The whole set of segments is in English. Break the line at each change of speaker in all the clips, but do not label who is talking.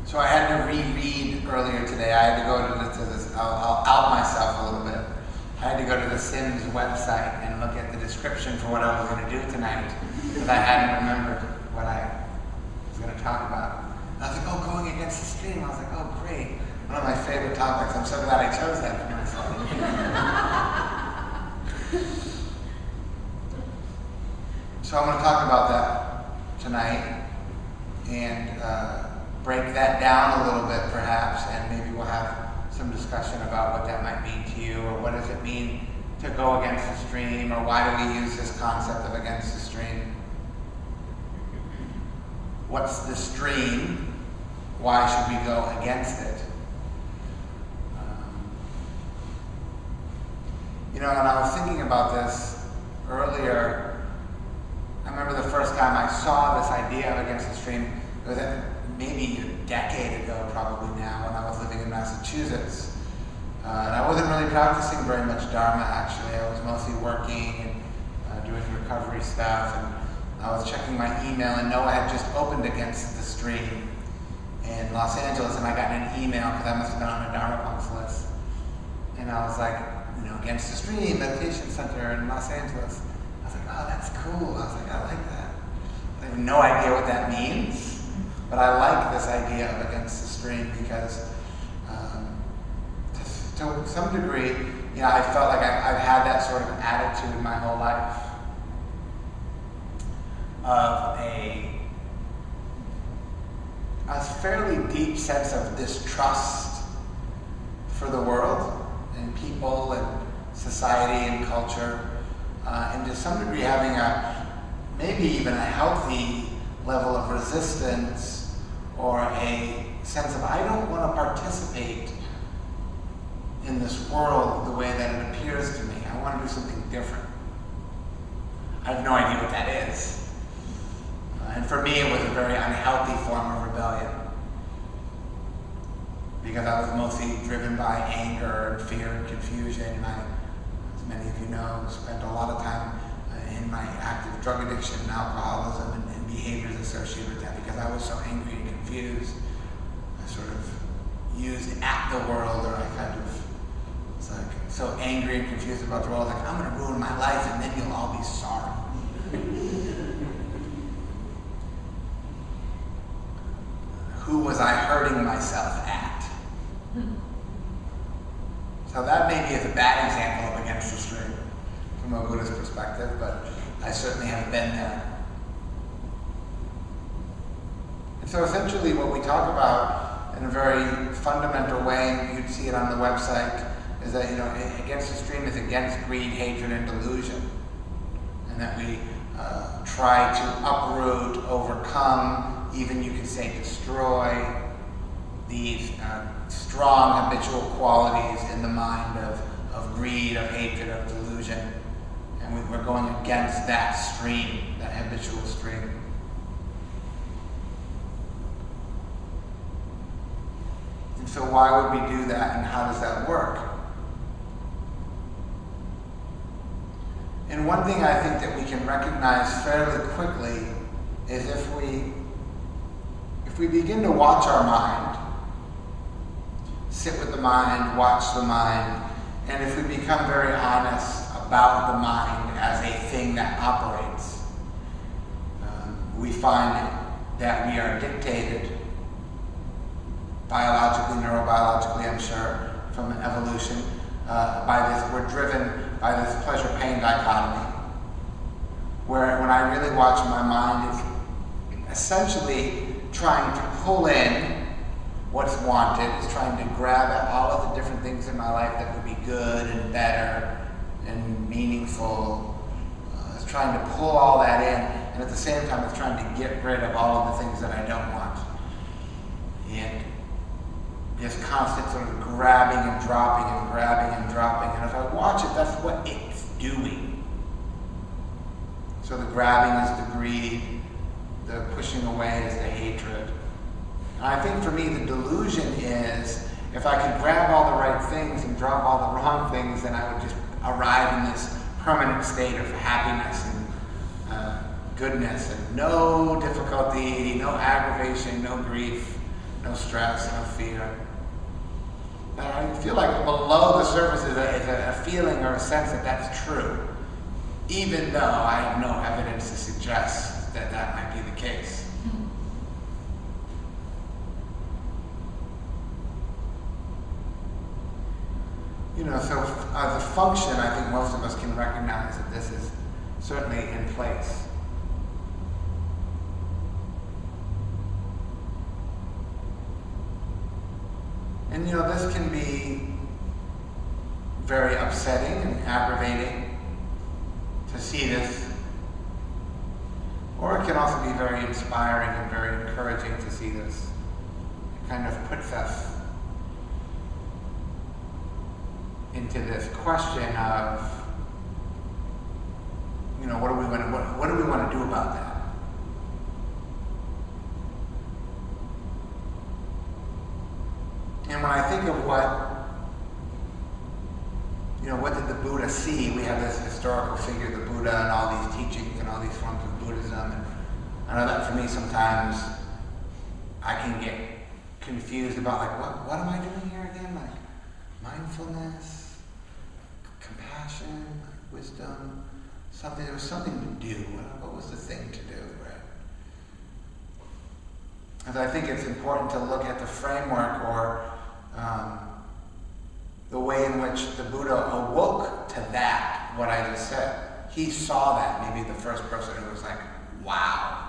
So I had to reread earlier today. I had to go to this, I'll out myself a little bit. I had to go to the Sims website and look at the description for what I was going to do tonight, because I hadn't remembered what I was going to talk about. And I was like, oh, going against the stream. I was like, oh, great. One of my favorite topics. I'm so glad I chose that for myself. So I'm going to talk about that tonight and break that down a little bit perhaps, and maybe we'll have some discussion about what that might mean to you, or what does it mean to go against the stream, or why do we use this concept of against the stream? What's the stream? Why should we go against it? And I was thinking about this earlier. I remember the first time I saw this idea of against the stream, it was maybe a decade ago probably now, when I was living in Massachusetts. And I wasn't really practicing very much Dharma, actually. I was mostly working and doing recovery stuff, and I was checking my email, and Noah had just opened Against the Stream in Los Angeles, and I got an email, because I must have been on a Dharma Punks list. And I was like, Against the Stream Meditation Center in Los Angeles. I was like, oh, that's cool. I was like, I like that. I have no idea what that means, but I like this idea of Against the Stream, because to some degree, I felt like I've had that sort of attitude my whole life of a fairly deep sense of distrust for the world and people and society and culture, and to some degree having maybe even a healthy level of resistance, or a sense of I don't want to participate in this world the way that it appears to me. I want to do something different. I have no idea what that is. And for me, it was a very unhealthy form of rebellion, because I was mostly driven by anger and fear and confusion. And I, as many of you know, spent a lot of time in my active drug addiction and alcoholism and behaviors associated with that, because I was so angry and confused. I sort of used at the world, or I kind of was like so angry and confused about the world, like, I'm going to ruin my life and then you'll all be sorry. Who was I hurting myself at? So that maybe is a bad example of Against the Stream from a Buddhist perspective, but I certainly have been there. And so essentially what we talk about in a very fundamental way, and you'd see it on the website, is that Against the Stream is against greed, hatred, and delusion. And that we try to uproot, overcome, even you could say destroy these strong habitual qualities in the mind of greed, of hatred, of delusion. And we're going against that stream, that habitual stream. And so why would we do that, and how does that work? And one thing I think that we can recognize fairly quickly is if we begin to watch our mind, sit with the mind, watch the mind, and if we become very honest about the mind as a thing that operates, we find that we are dictated biologically, neurobiologically, I'm sure, from evolution, we're driven by this pleasure-pain dichotomy, where when I really watch my mind, it's essentially trying to pull in what's wanted, is trying to grab at all of the different things in my life that would be good and better and meaningful. It's trying to pull all that in, and at the same time it's trying to get rid of all of the things that I don't want. And this constant sort of grabbing and dropping and grabbing and dropping. And if I watch it, that's what it's doing. So the grabbing is the greed, the pushing away is the hatred. And I think for me the delusion is, if I could grab all the right things and drop all the wrong things, then I would just arrive in this permanent state of happiness and goodness, and no difficulty, no aggravation, no grief, no stress, no fear. And I feel like below the surface is a feeling or a sense that that's true, even though I have no evidence to suggest that that might be the case. So as a function, I think most of us can recognize that this is certainly in place. And this can be very upsetting and aggravating to see this, or it can also be very inspiring and very encouraging to see this. It kind of puts us into this question of, what do we want to do about that? And when I think of what did the Buddha see? We have this historical figure, the Buddha, and all these teachings and all these forms of Buddhism. And I know that for me sometimes I can get confused about what am I doing here again? Mindfulness, compassion, wisdom, something. There was something to do. What was the thing to do, right? And I think it's important to look at the framework or the way in which the Buddha awoke to that, what I just said. He saw that, maybe the first person who was like, wow,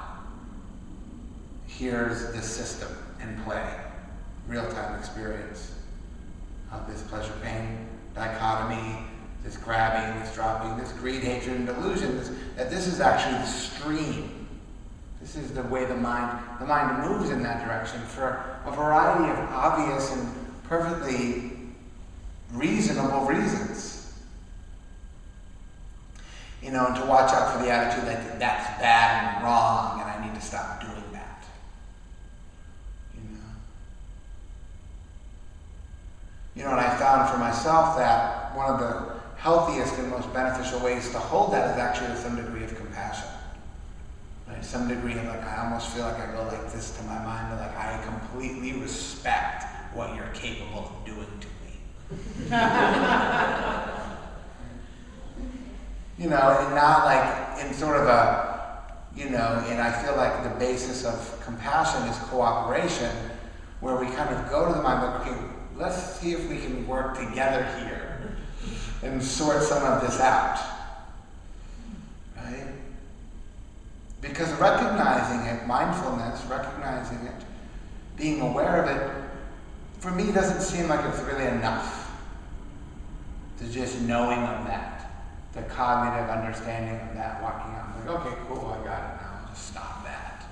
here's the system in play, real-time experience of this pleasure-pain dichotomy, this grabbing, this dropping, this greed, hatred, and delusion, that this is actually the stream. This is the way the mind moves in that direction for a variety of obvious and perfectly reasonable reasons. And to watch out for the attitude that that's bad and wrong and I need to stop doing that. And I found for myself that one of the healthiest and most beneficial ways to hold that is actually with some degree of compassion. Right? Some degree of I almost feel like I go like this to my mind, but I completely respect what you're capable of doing to me. And not in sort of and I feel like the basis of compassion is cooperation, where we kind of go to the mind, okay, let's see if we can work together here and sort some of this out, right? Because recognizing it, mindfulness, recognizing it, being aware of it, for me doesn't seem like it's really enough to just knowing of that, the cognitive understanding of that, walking out and okay, cool, I got it now, I'll just stop that.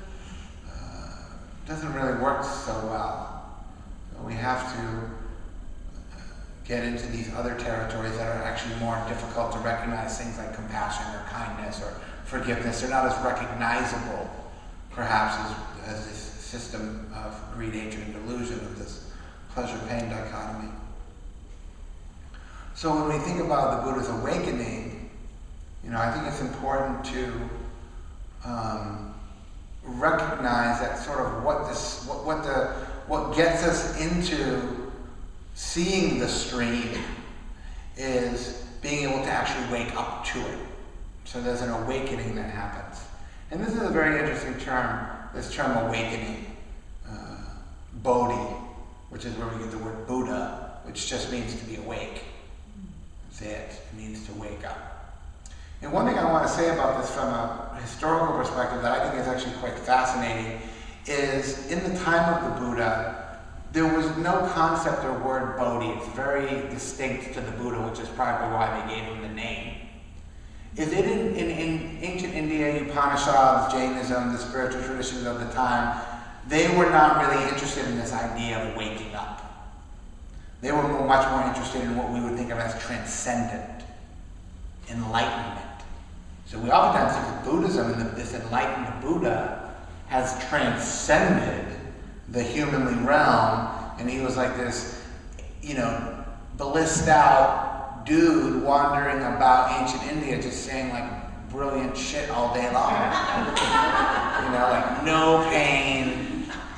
Doesn't really work so well. So we have to get into these other territories that are actually more difficult to recognize, things like compassion or kindness or forgiveness. They're not as recognizable, perhaps, as this system of greed, hatred, and delusion, of this pleasure-pain dichotomy. So when we think about the Buddha's awakening, I think it's important to recognize that sort of what gets us into seeing the stream is being able to actually wake up to it. So there's an awakening that happens. And this is a very interesting term, this term awakening, Bodhi, which is where we get the word Buddha, which just means to be awake. That's it. It means to wake up. And one thing I want to say about this from a historical perspective that I think is actually quite fascinating is in the time of the Buddha, there was no concept or word Bodhi. It's very distinct to the Buddha, which is probably why they gave him the name. Is it in ancient India, Upanishads, Jainism, the spiritual traditions of the time, they were not really interested in this idea of waking up. They were much more interested in what we would think of as transcendent, enlightenment. So we oftentimes think of Buddhism, and this enlightened Buddha has transcended the humanly realm, and he was like this, blissed out dude wandering about ancient India just saying brilliant shit all day long. No pain,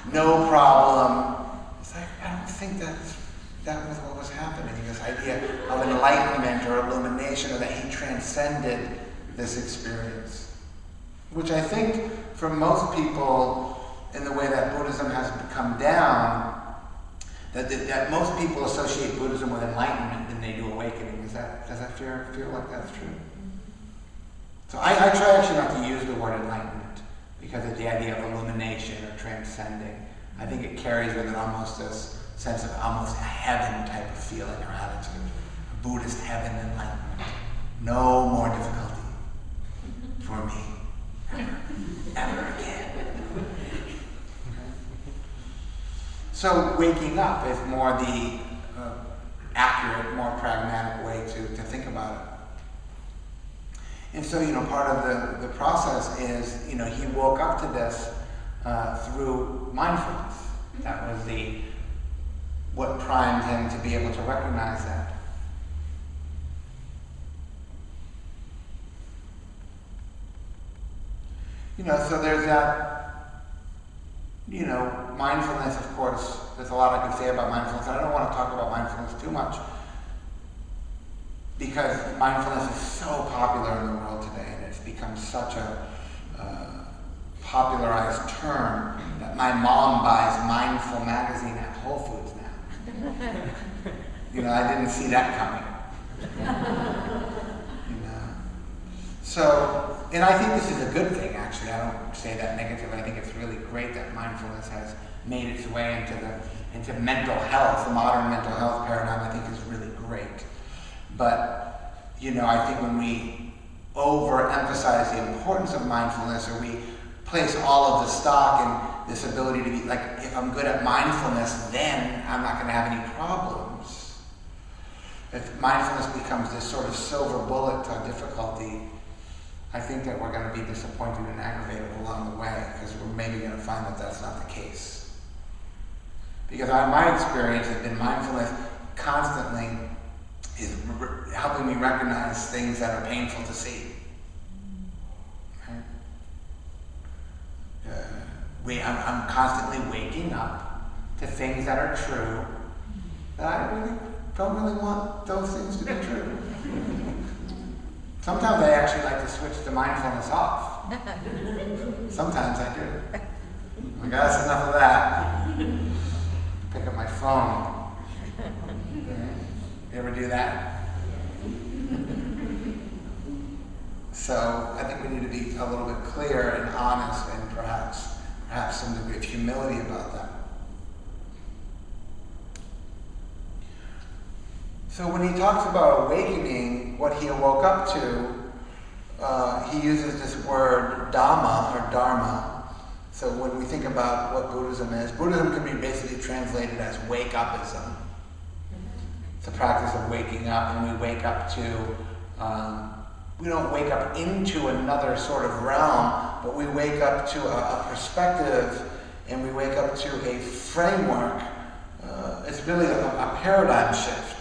no problem. It's like, I don't think that was what was happening, this idea of enlightenment or illumination, or that he transcended this experience. Which I think for most people, in the way that Buddhism has come down, that most people associate Buddhism with enlightenment than they do awakening. Does that feel like that's true? So I try actually not to use the word enlightenment because of the idea of illumination or transcending. I think it carries with it almost this sense of almost a heaven type of feeling or attitude. A Buddhist heaven enlightenment. No more difficulty for me. Ever again. So waking up is more the accurate, more pragmatic way to think about it. And so, part of the process is, he woke up to this through mindfulness. That was what primed him to be able to recognize that. So there's that, mindfulness, of course, there's a lot I can say about mindfulness, and I don't want to talk about mindfulness too much, because mindfulness is so popular in the world today, and it's become such a popularized term that my mom buys Mindful magazine at Whole Foods now. I didn't see that coming. So, and I think this is a good thing, actually. I don't say that negatively. I think it's really great that mindfulness has made its way into mental health. The modern mental health paradigm, I think, is really great. But, I think when we overemphasize the importance of mindfulness, or we place all of the stock in this ability to be, like, if I'm good at mindfulness, then I'm not going to have any problems. If mindfulness becomes this sort of silver bullet to difficulty, I think that we're going to be disappointed and aggravated along the way, because we're maybe going to find that that's not the case. Because my experience has been mindfulness constantly is helping me recognize things that are painful to see. Right? I'm constantly waking up to things that are true that I really don't really want those things to be true. Sometimes I actually like to switch the mindfulness off. Sometimes I do. I guess that's enough of that. Pick up my phone. You ever do that? So I think we need to be a little bit clear and honest, and perhaps some degree of humility about that. So when he talks about awakening, what he awoke up to, he uses this word Dhamma or Dharma. So when we think about what Buddhism is, Buddhism can be basically translated as wake-upism. It's a practice of waking up, and we wake up to, we don't wake up into another sort of realm, but we wake up to a perspective, and we wake up to a framework. It's really a paradigm shift.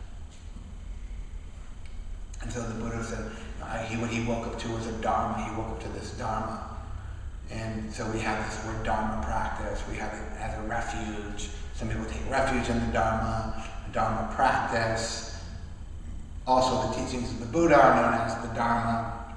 And so the Buddha said, what he woke up to was a Dharma. He woke up to this Dharma. And so we have this word Dharma practice. We have it as a refuge. Some people take refuge in the Dharma practice. Also, the teachings of the Buddha are known as the Dharma.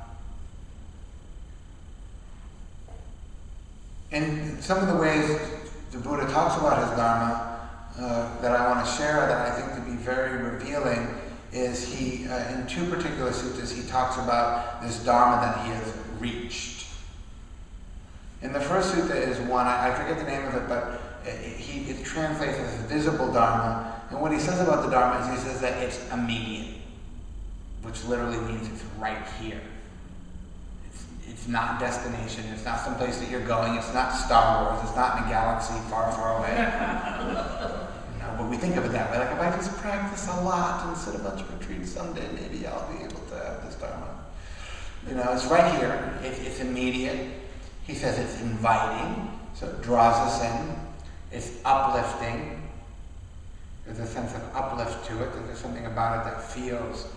And some of the ways the Buddha talks about his Dharma that I want to share, that I think to be very revealing, is he, in two particular suttas, he talks about this Dharma that he has reached. And the first sutta is one, I forget the name of it, but it translates as visible Dharma. And what he says about the Dharma is he says that it's immediate, which literally means it's right here. It's not destination, it's not someplace that you're going, it's not Star Wars, it's not in a galaxy far, far away. But we think of it that way, like if I just practice a lot and sit a bunch of retreats someday, maybe I'll be able to have this Dharma. It's right here, it's immediate. He says it's inviting, so it draws us in. It's uplifting. There's a sense of uplift to it, there's something about it that feels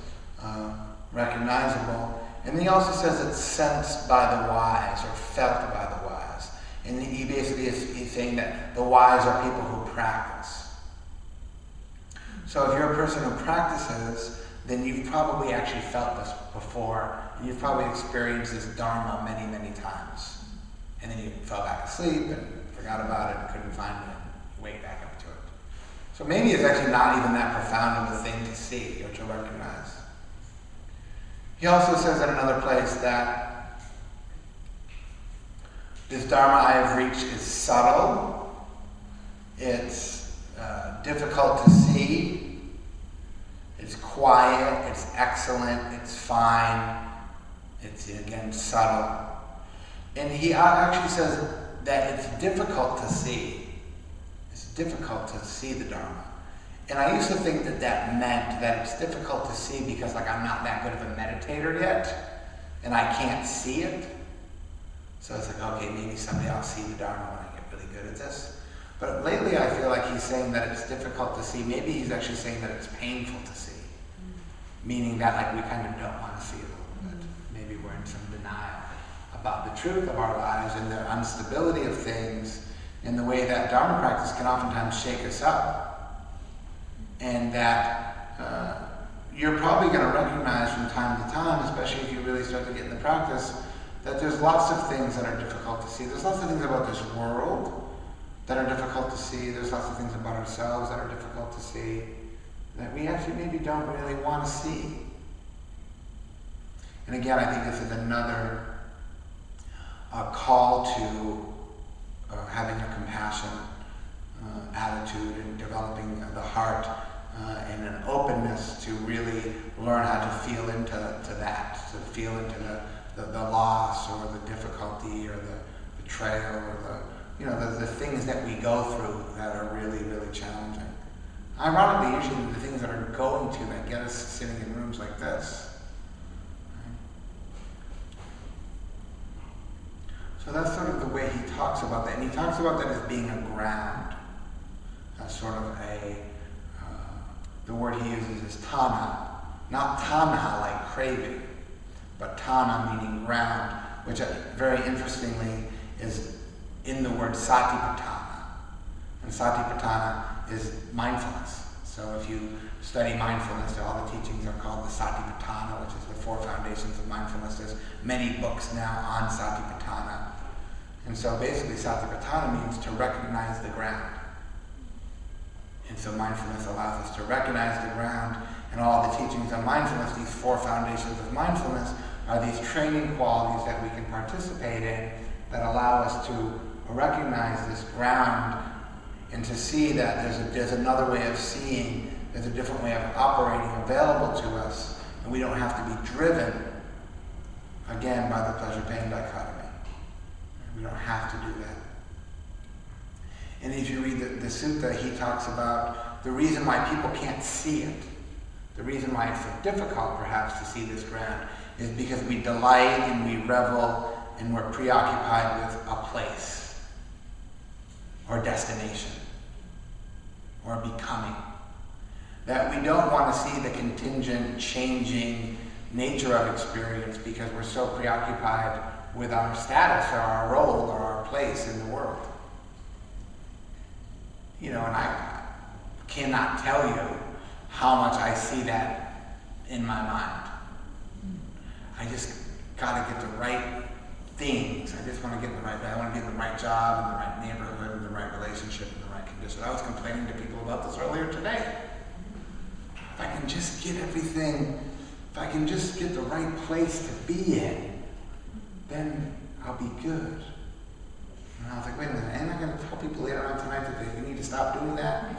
recognizable. And he also says it's sensed by the wise, or felt by the wise. And he basically he's saying that the wise are people who practice. So if you're a person who practices, then you've probably actually felt this before, and you've probably experienced this Dharma many, many times. And then you fell back asleep and forgot about it and couldn't find it and wake back up to it. So maybe it's actually not even that profound of a thing to see or to recognize. He also says in another place that this Dharma I have reached is subtle, it's difficult to see, it's quiet, it's excellent, it's fine, it's again subtle. And he actually says that it's difficult to see. It's difficult to see the Dharma. And I used to think that that meant that it's difficult to see because I'm not that good of a meditator yet, and I can't see it. So it's okay, maybe someday I'll see the Dharma when I get really good at this. But lately I feel like he's saying that it's difficult to see. Maybe he's actually saying that it's painful to see. Meaning that we kind of don't want to see it a little bit. Maybe we're in some denial about the truth of our lives and the instability of things and the way that Dharma practice can oftentimes shake us up. And that you're probably going to recognize from time to time, especially if you really start to get in the practice, that there's lots of things that are difficult to see. There's lots of things about this world that are difficult to see. There's lots of things about ourselves that are difficult to see that we actually maybe don't really want to see. And again, I think this is another call to having a compassion attitude and developing the heart and an openness to really learn how to feel into that, to feel into the loss or the difficulty or the betrayal or the things that we go through that are really, really challenging. Ironically, usually the things that are going to that get us sitting in rooms like this. So that's sort of the way he talks about that. And he talks about that as being a ground, as sort of the word he uses is tana. Not tana like craving, but tana meaning ground, which very interestingly is in the word satipatthana. And satipatthana is mindfulness. So if you study mindfulness, all the teachings are called the satipatthana, which is the 4 foundations of mindfulness. There's many books now on satipatthana. And so basically satipatthana means to recognize the ground. And so mindfulness allows us to recognize the ground, and all the teachings on mindfulness, these 4 foundations of mindfulness, are these training qualities that we can participate in that allow us to recognize this ground and to see that there's another way of seeing, there's a different way of operating available to us, and we don't have to be driven, again, by the pleasure-pain dichotomy. We don't have to do that. And if you read the sutta, he talks about the reason why people can't see it, the reason why it's so difficult perhaps to see this ground, is because we delight and we revel and we're preoccupied with a place or destination or becoming. That we don't want to see the contingent, changing nature of experience because we're so preoccupied with our status or our role or our place in the world. And I cannot tell you how much I see that in my mind. I just got to get the right things. I just want to get the right, I want to get the right job, in the right neighborhood, in the right relationship, in the right condition. I was complaining to people about this earlier today. If I can just get everything, if I can just get the right place to be in, then I'll be good. And I was like, wait a minute, am I going to tell people later on tonight that they need to stop doing that?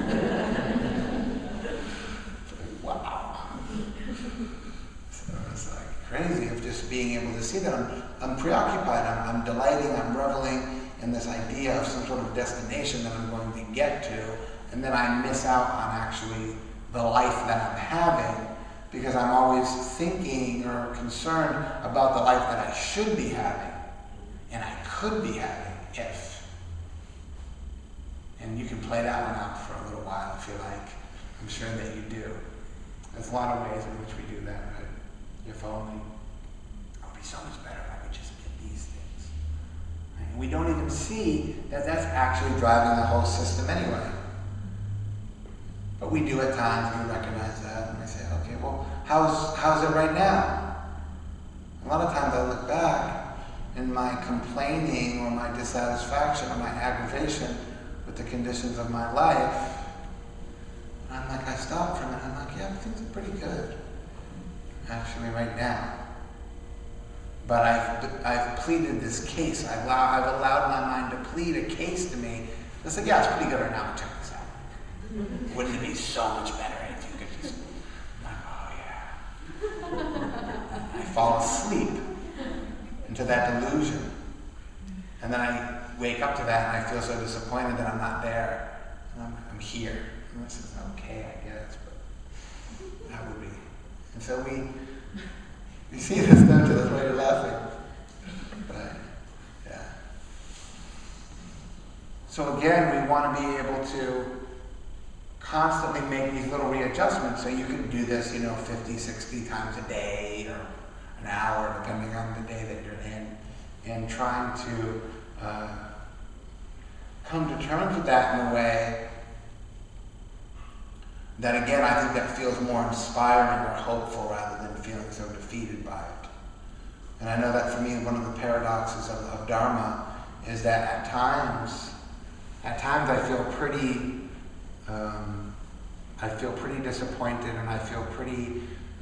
Wow. So it's crazy of just being able to see that I'm preoccupied, I'm delighting, I'm reveling in this idea of some sort of destination that I'm going to get to, and then I miss out on actually the life that I'm having because I'm always thinking or concerned about the life that I should be having and I could be having if. And you can play that one out for a little while if you like. I'm sure that you do. There's a lot of ways in which we do that, but if only, it would be so much better if I could just get these things. Right? And we don't even see that that's actually driving the whole system anyway. But we do at times, we recognize that, and we say, okay, well, how's it right now? A lot of times I look back, and my complaining or my dissatisfaction or my aggravation with the conditions of my life, and I'm like, I stop for a minute, I'm like, yeah, things are pretty good, actually, right now. But I've pleaded this case. I've allowed my mind to plead a case to me. It's like, yeah, it's pretty good right now, but check this out. Wouldn't it be so much better if you could just, I'm like, oh yeah. I fall asleep into that delusion. And then I wake up to that and I feel so disappointed that I'm not there. And I'm here. And this is okay, I guess, but that would be. And so we see this, don't you? That's why you're laughing. But, yeah. So again, we want to be able to constantly make these little readjustments. So you can do this, 50, 60 times a day or an hour, depending on the day that you're in, and trying to come to terms with that in a way that, again, I think that feels more inspiring or hopeful rather than feeling so defeated by it. And I know that for me, one of the paradoxes of Dharma is that at times I feel pretty disappointed, and I feel pretty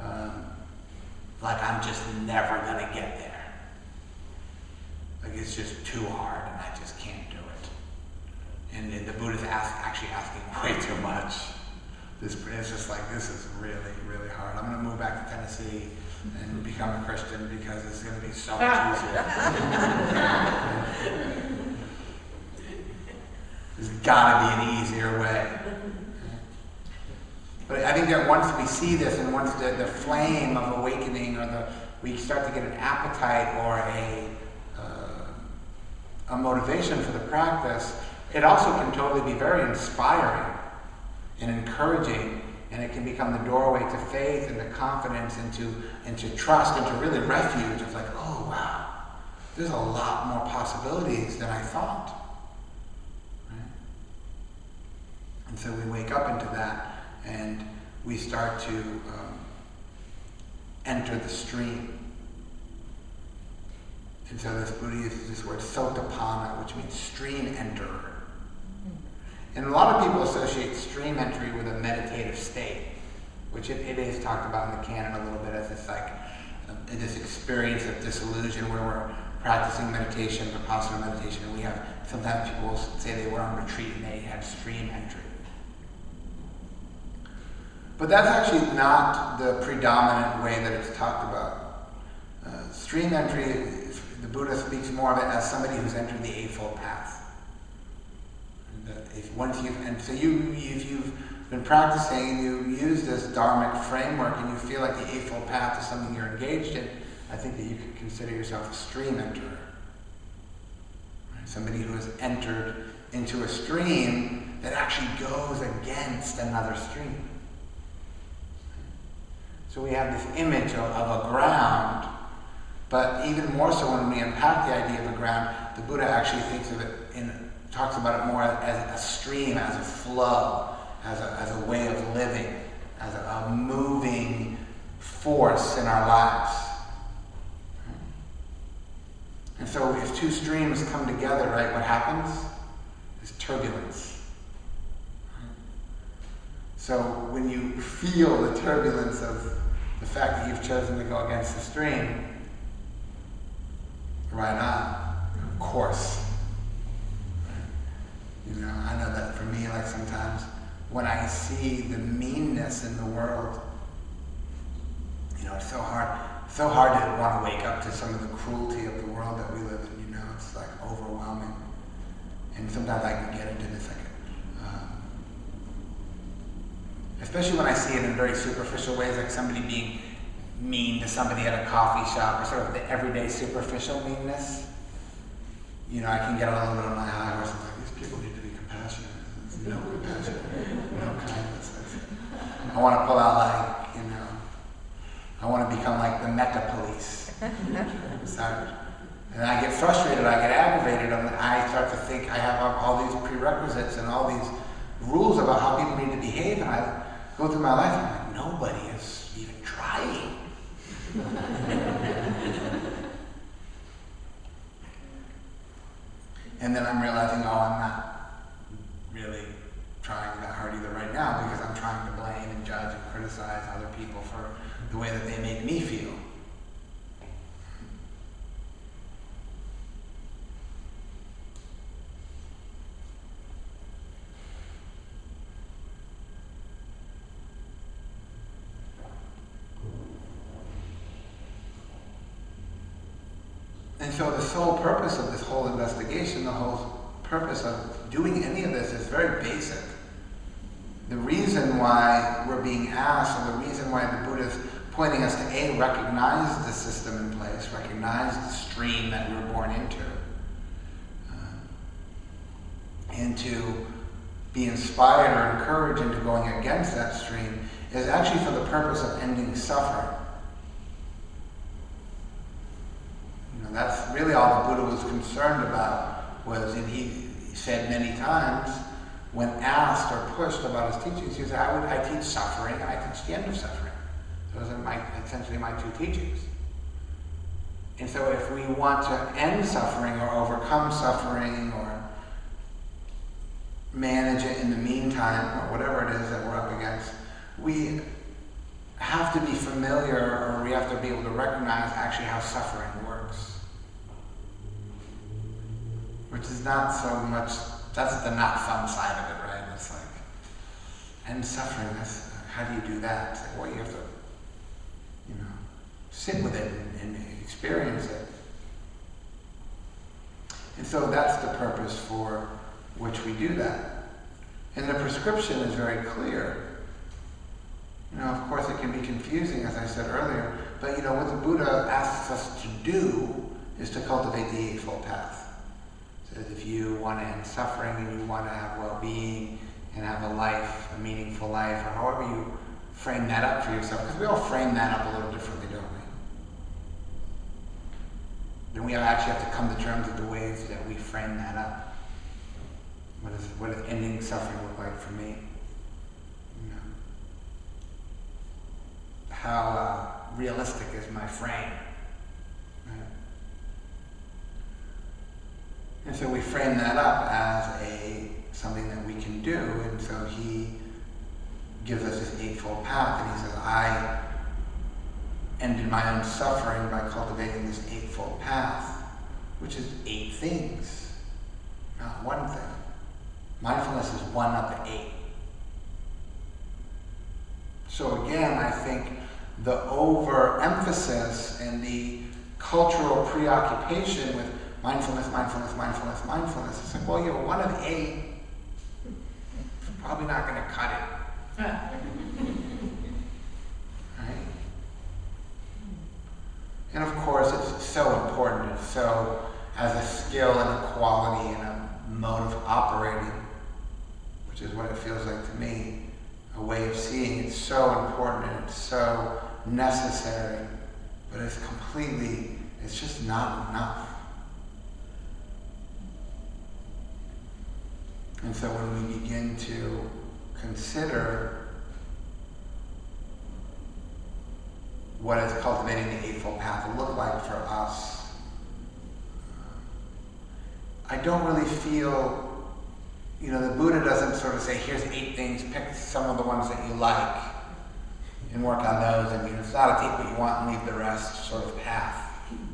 like I'm just never going to get there. Like it's just too hard, and I just can't do it. And the Buddha's actually asking way too much. It's just like, this is really, really hard. I'm going to move back to Tennessee and become a Christian because it's going to be so much easier. There's got to be an easier way. But I think that once we see this, and once the flame of awakening, or we start to get an appetite or a motivation for the practice, it also can totally be very inspiring and encouraging, and it can become the doorway to faith and to confidence and to trust and to really refuge of like, oh wow, there's a lot more possibilities than I thought. Right? And so we wake up into that and we start to enter the stream. And so this Buddha uses this word sotapanna, which means stream enterer. And a lot of people associate stream entry with a meditative state, which it is talked about in the canon a little bit as this like this experience of disillusion where we're practicing meditation, Vipassana meditation, and we have, sometimes people say they were on retreat and they had stream entry. But that's actually not the predominant way that it's talked about. Stream entry, the Buddha speaks more of it as somebody who's entered the Eightfold Path. If you've been practicing and you use this dharmic framework and you feel like the Eightfold Path is something you're engaged in, I think that you could consider yourself a stream enterer. Right? Somebody who has entered into a stream that actually goes against another stream. So we have this image of a ground, but even more so when we unpack the idea of a ground, the Buddha actually thinks of it talks about it more as a stream, as a flow, as a way of living, as a moving force in our lives. And so if two streams come together, right, what happens is turbulence. So when you feel the turbulence of the fact that you've chosen to go against the stream, right on, of course. I know that for me, like sometimes when I see the meanness in the world, it's so hard to want to wake up to some of the cruelty of the world that we live in, it's like overwhelming. And sometimes I can get into this, especially when I see it in very superficial ways, like somebody being mean to somebody at a coffee shop, or sort of the everyday superficial meanness. I can get a little bit on my high horse. People need to be compassionate. There's no compassion, no kindness. I want to pull out I want to become like the metta police. Sorry. And I get frustrated, I get aggravated. I'm think I have all these prerequisites and all these rules about how people need to behave, and I go through my life and I'm like, nobody is even trying. And then I'm realizing, I'm not really trying that hard either right now, because I'm trying to blame and judge and criticize other people for the way that they make me feel. And so the sole purpose of this whole investigation, the whole purpose of doing any of this is very basic. The reason why we're being asked, or the reason why the Buddha is pointing us to A, recognize the system in place, recognize the stream that we were born into, and to be inspired or encouraged into going against that stream, is actually for the purpose of ending suffering. That's really all the Buddha was concerned about, and he said many times, when asked or pushed about his teachings, he said, I teach suffering and I teach the end of suffering. Those are essentially my two teachings. And so if we want to end suffering or overcome suffering or manage it in the meantime, or whatever it is that we're up against, we have to be familiar, or we have to be able to recognize actually how suffering works. Which is not so much, that's the not fun side of it, right? It's like, end suffering, how do you do that? It's like, well, you have to, sit with it and experience it. And so that's the purpose for which we do that. And the prescription is very clear. Of course it can be confusing, as I said earlier, but what the Buddha asks us to do is to cultivate the Eightfold Path. So if you want to end suffering and you want to have well-being and have a life, a meaningful life, or however you frame that up for yourself, because we all frame that up a little differently, don't we? Then we actually have to come to terms with the ways that we frame that up. What does ending suffering look like for me? How realistic is my frame? Right? And so we frame that up as something that we can do, and so he gives us this Eightfold Path, and he says, I ended my own suffering by cultivating this Eightfold Path, which is 8 things, not one thing. Mindfulness is one of the 8. So again, I think the overemphasis and the cultural preoccupation with mindfulness, it's like, well, one of the 8 is probably not going to cut it. Right? And of course, it's so important. It's so, as a skill and a quality and a mode of operating, which is what it feels like to me, a way of seeing. It's so important and it's so necessary, but it's just not enough. And so when we begin to consider what is cultivating the Eightfold Path look like for us, I don't really feel, the Buddha doesn't sort of say, here's 8 things, pick some of the ones that you like and work on those, and it's not to take what you want and leave the rest sort of path.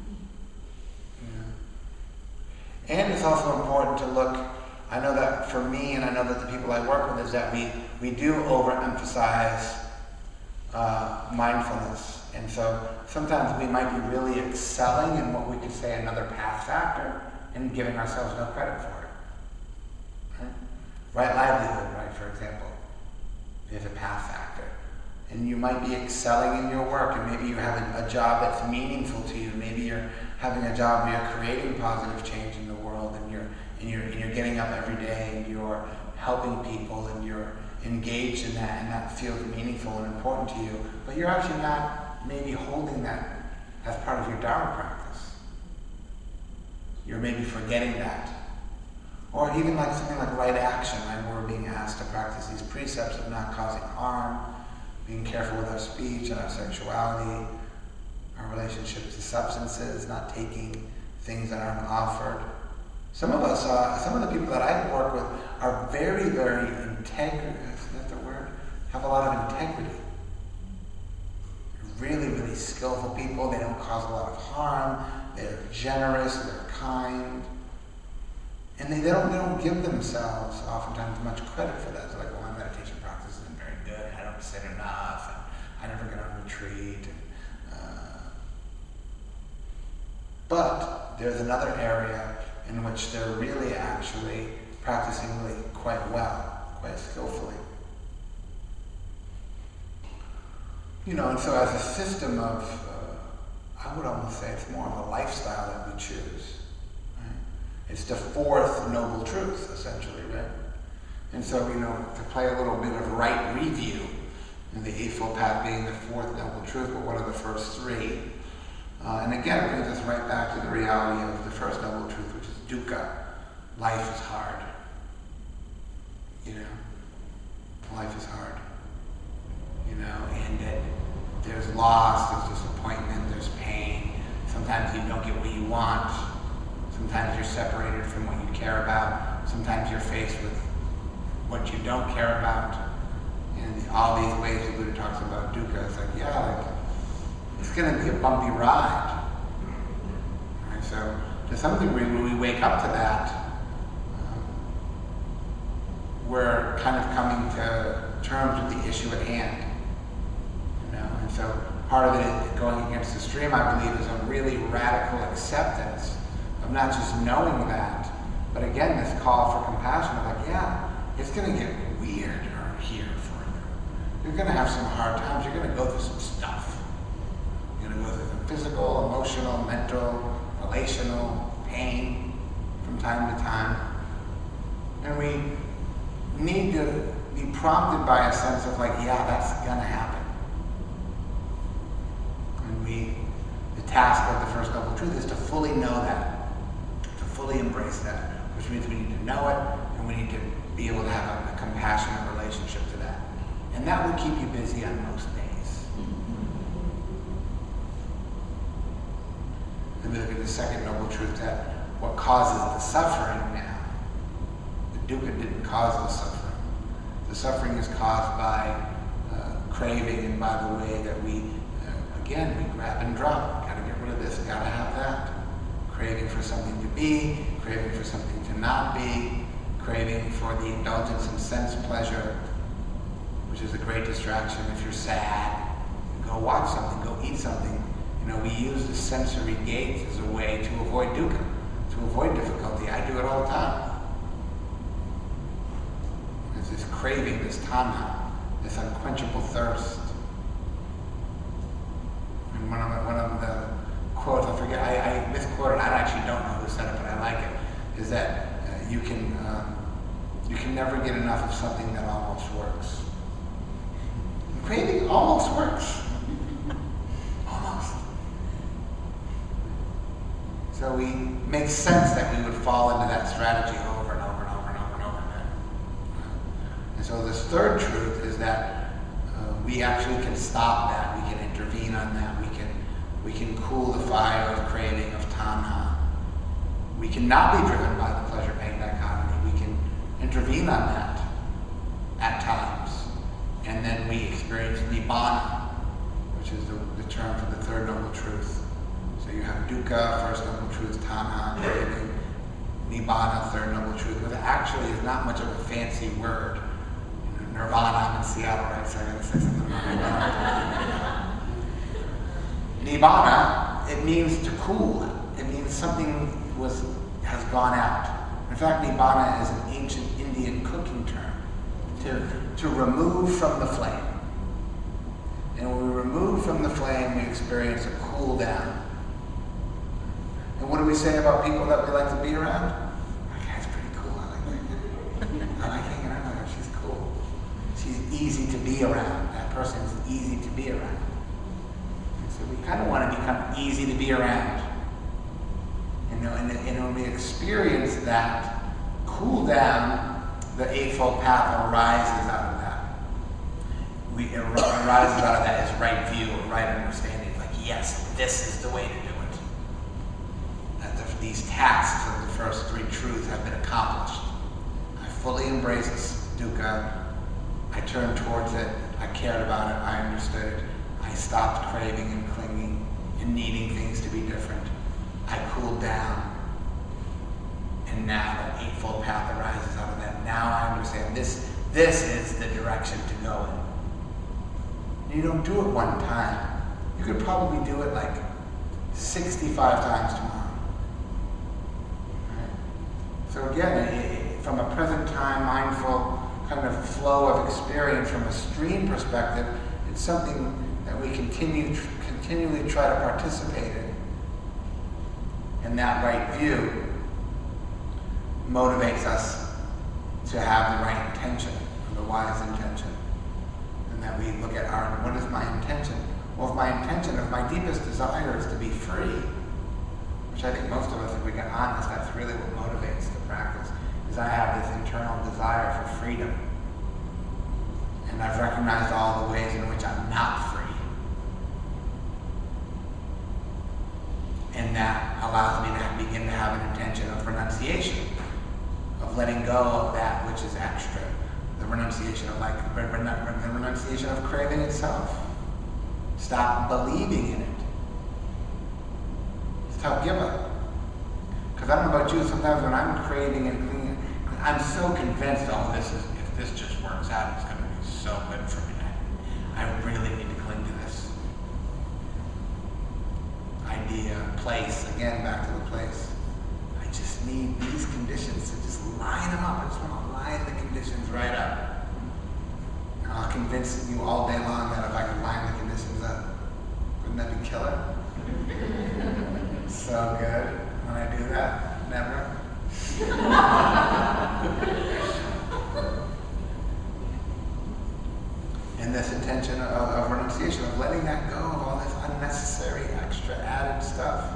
And it's also important to look, I know that for me, and I know that the people I work with, is that we do overemphasize mindfulness. And so sometimes we might be really excelling in what we could say another path factor and giving ourselves no credit for it. Right livelihood, right, for example, is a path factor. And you might be excelling in your work, and maybe you have a job that's meaningful to you. Maybe you're having a job where you're creating positive change in the world, and you're getting up every day, and you're helping people, and you're engaged in that, and that feels meaningful and important to you. But you're actually not maybe holding that as part of your Dharma practice. You're maybe forgetting that. Or even like something like right action, right? We're being asked to practice these precepts of not causing harm, being careful with our speech and our sexuality, our relationships to substances, not taking things that aren't offered. Some of us, some of the people that I work with are very, very integrity, is that the word? Have a lot of integrity. They're really, really skillful people. They don't cause a lot of harm. They're generous, they're kind. And they don't give themselves oftentimes much credit for that. They're like, well, my meditation practice isn't very good. I don't sit enough. And I never get on retreat. But there's another area in which they're really actually practicing really quite well, quite skillfully. And so as a system of, I would almost say it's more of a lifestyle that we choose. Right? It's the fourth noble truth, essentially, right? And so, to play a little bit of right review, the Eightfold Path being the fourth noble truth, but what are the first three? And again, it brings us right back to the reality of the first noble truth, which is dukkha. Life is hard. Life is hard. And that there's loss, there's disappointment, there's pain. Sometimes you don't get what you want. Sometimes you're separated from what you care about. Sometimes you're faced with what you don't care about. And all these ways the Buddha talks about dukkha, it's like, it's going to be a bumpy ride. Right? So to some degree, when we wake up to that, we're kind of coming to terms with the issue at hand. And so part of it is going against the stream, I believe, is a really radical acceptance of not just knowing that, but again, this call for compassion of it's going to get weirder here for you. You're going to have some hard times. You're going to go through some stuff. You're going to go through some physical, emotional, mental, relational pain from time to time. And we need to be prompted by a sense of that's going to happen. And the task of the first noble truth is to fully know that, to fully embrace that, which means we need to know it, and we need to be able to have a compassionate relationship to that. And that will keep you busy on most days. And then look at the second noble truth, that what causes the suffering now, the dukkha didn't cause the suffering. The suffering is caused by craving and by the way that we grab and drop. Gotta get rid of this, gotta have that. Craving for something to be, craving for something to not be, craving for the indulgence in sense pleasure, which is a great distraction. If you're sad, go watch something, go eat something. We use the sensory gates as a way to avoid dukkha, to avoid difficulty. I do it all the time. There's this craving, this tanha, this unquenchable thirst. And one of the quotes, I forget, I misquoted, I actually don't know who said it, but I like it, is that you can never get enough of something that almost works. And craving almost works. Almost. So we make sense that we would fall into that strategy over and over and over and over and over again. And so this third truth is that we actually can stop that. We can intervene on that. We can cool the fire of craving, of tanha. We cannot be driven by the pleasure-pain dichotomy. We can intervene on that at times. And then we experience nibbana, which is the term for the third noble truth. So you have dukkha, first noble truth, tanha, craving, nibbana, third noble truth, which actually is not much of a fancy word. Nirvana, I'm in Seattle, right? So I'm going to say something about Nirvana. Nibbana, it means to cool. It means something has gone out. In fact, nibbana is an ancient Indian cooking term, to remove from the flame. And when we remove from the flame, we experience a cool down. And what do we say about people that we like to be around? That guy's pretty cool. I like that. I like hanging out with her. She's cool. She's easy to be around. That person is easy to be around. And so we kind of want to become easy to be around. And when we experience that cool down, the Eightfold Path arises out of that. It arises out of that as right view or right understanding. Like, yes, this is the way to do it. That these tasks of the first three truths have been accomplished. I fully embrace dukkha. I turned towards it. I cared about it. I understood it. I stopped craving and clinging and needing things to be different. I cooled down. And now the Eightfold Path arises out of that. Now I understand this is the direction to go in. You don't do it one time. You could probably do it like 65 times tomorrow. Right? So again, from a present time, mindful kind of flow of experience from a stream perspective, it's something that we continually try to participate in. And that right view motivates us to have the right intention, the wise intention. And that we look at what is my intention? Well, if my intention, if my deepest desire is to be free, which I think most of us, if we get honest, that's really what motivates the practice, is I have this internal desire for freedom. And I've recognized all the ways in which I'm not free. And that allows me to begin to have an intention of renunciation, of letting go of that which is extra. The renunciation of the renunciation of craving itself. Stop believing in it. Stop give up. Because I don't know about you, sometimes when I'm craving and clinging, I'm so convinced, if this just works out, it's going to be so good for me. I really need to cling to this idea, place, again, back to the place. I just need these conditions to just line them up. I just want to line the conditions right up. And I'll convince you all day long that if I could line the conditions up, wouldn't that be killer? So good when I do that. Never. And this intention of renunciation, of letting that go of all this unnecessary, extra added stuff.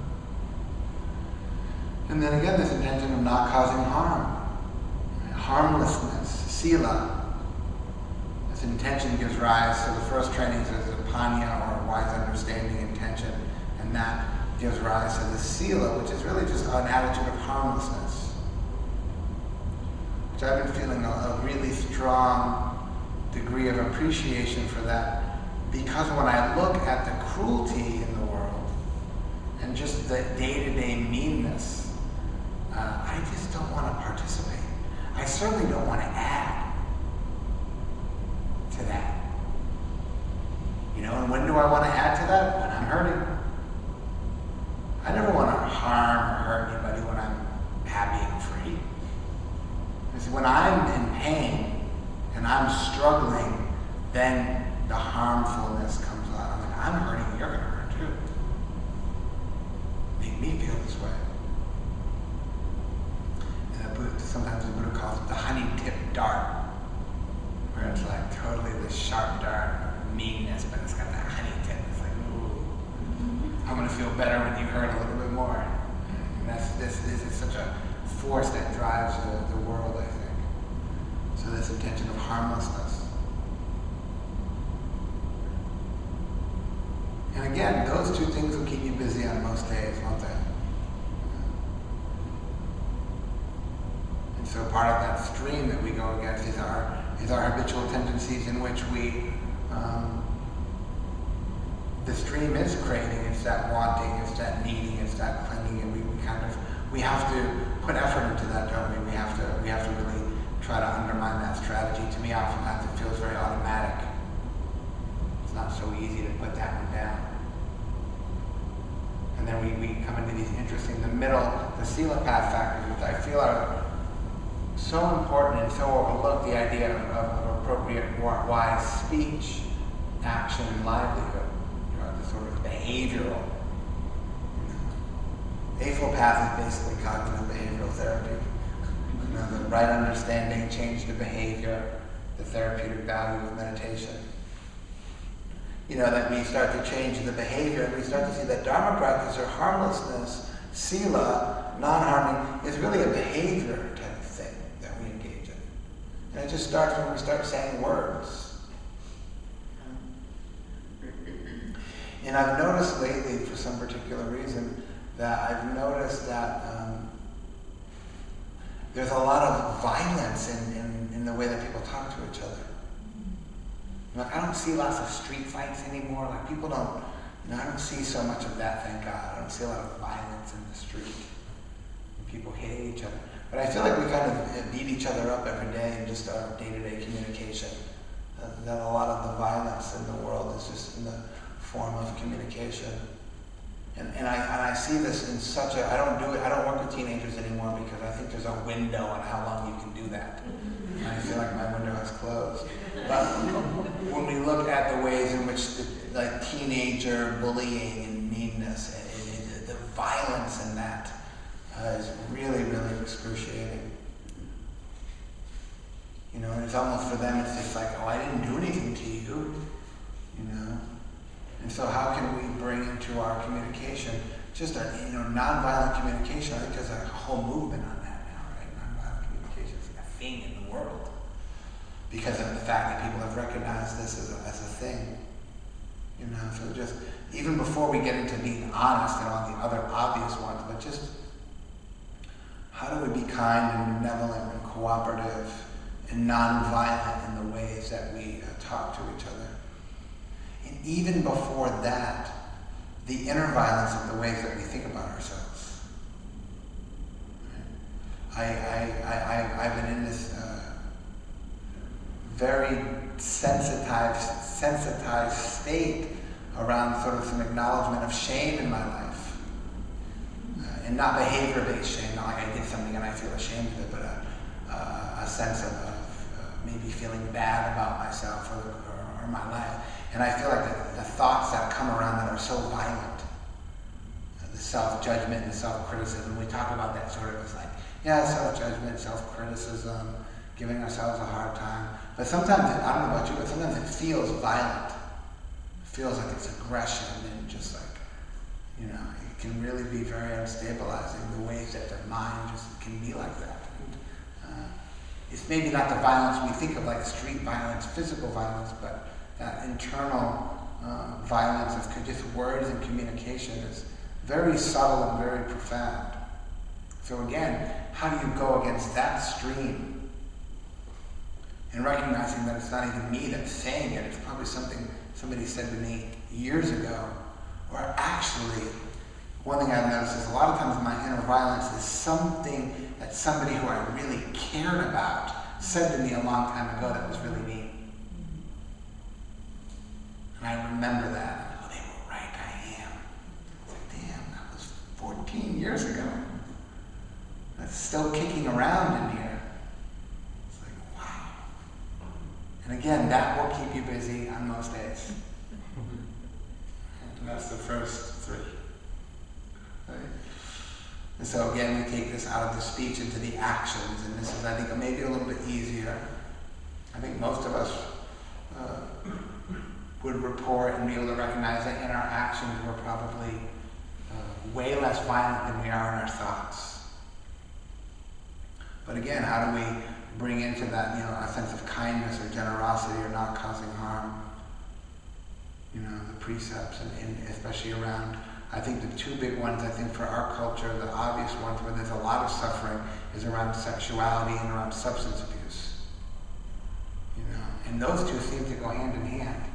And then again, this intention of not causing harm. Harmlessness, sila. This intention gives rise to the first trainings as a panya, or wise understanding intention. And that gives rise to the sila, which is really just an attitude of harmlessness. Which I've been feeling a really strong degree of appreciation for that, because when I look at the cruelty in the world and just the day-to-day meanness, I just don't want to participate. I certainly don't want to add to that. And when do I want to add to that? When I'm hurting. I never want to harm or hurt anybody when I'm happy and free. It's when I'm in pain and I'm struggling, then the harmfulness comes out. I'm like, I'm hurting, you're going to hurt too. Make me feel this way. And sometimes the Buddha calls it the honey-tipped dart, where it's like totally this sharp dart of meanness, but it's got that honey tip. It's like, ooh, I'm going to feel better when you hurt a little bit more. And this is such a force that drives the world, I think. So this intention of harmlessness. And again, those two things will keep you busy on most days, won't they? And so part of that stream that we go against is our habitual tendencies in which the stream is craving, it's that wanting, it's that needing, it's that clinging, and we have to put effort into that, don't we? We have to really try to undermine that strategy. To me, oftentimes it feels very automatic. It's not so easy to put that one down. And then we come into these interesting, the sila path factors, which I feel are so important and so overlooked, the idea of appropriate, wise speech, action, and livelihood, the sort of behavioral. Eightfold Path is basically cognitive behavioral therapy. The right understanding, change the behavior, the therapeutic value of meditation. That we start to change the behavior, and we start to see that Dharma practice, or harmlessness, sila, non-harming, is really a behavior type of thing. just starts when we start saying words. And I've noticed lately, for some particular reason, that I've noticed that there's a lot of violence in the way that people talk to each other. Like, I don't see lots of street fights anymore. Like, people don't, I don't see so much of that, thank God. I don't see a lot of violence in the street. People hitting each other. But I feel like we kind of beat each other up every day in just our day-to-day communication. That a lot of the violence in the world is just in the form of communication. And I see this in such a, I don't work with teenagers anymore because I think there's a window on how long you can do that. And I feel like my window has closed. But when we look at the ways in which like teenager bullying and meanness, and the violence in that is really, really excruciating. You know, and it's almost for them, it's just like, oh, I didn't do anything to you, you know. And so how can we bring into our communication just a, nonviolent communication? I think there's a whole movement on that now, right? Nonviolent communication is like a thing in the world because of the fact that people have recognized this as a thing. You know, so just, even before we get into being honest and all the other obvious ones, but just how do we be kind and benevolent and cooperative and nonviolent in the ways that we talk to each other? And even before that, the inner violence of the ways that we think about ourselves. I've been in this very sensitized state around sort of some acknowledgement of shame in my life. And not behavior-based shame, not like I did something and I feel ashamed of it, but a sense of maybe feeling bad about myself or my life. And I feel like the thoughts that come around that are so violent, the self-judgment and the self-criticism, we talk about that sort of as like, yeah, self-judgment, self-criticism, giving ourselves a hard time. But sometimes, I don't know about you, but sometimes it feels violent. It feels like it's aggression and just like, it can really be very unstabilizing, the ways that the mind just can be like that. And, it's maybe not the violence we think of like street violence, physical violence, but that internal violence of just words and communication is very subtle and very profound. So again, how do you go against that stream? And recognizing that it's not even me that's saying it, it's probably something somebody said to me years ago. Or actually, one thing I've noticed is a lot of times my inner violence is something that somebody who I really cared about said to me a long time ago that was really mean. And I remember that. Oh, they were right, I am. It's like, damn, that was 14 years ago. That's still kicking around in here. It's like, wow. And again, that will keep you busy on most days. And that's the first three. Right? And so again, we take this out of the speech into the actions, and this is, I think, maybe a little bit easier. I think most of us would report and be able to recognize that in our actions we're probably way less violent than we are in our thoughts. But again, how do we bring into that, a sense of kindness or generosity or not causing harm? The precepts, and especially around, I think the two big ones, I think for our culture, the obvious ones where there's a lot of suffering is around sexuality and around substance abuse. And those two seem to go hand in hand.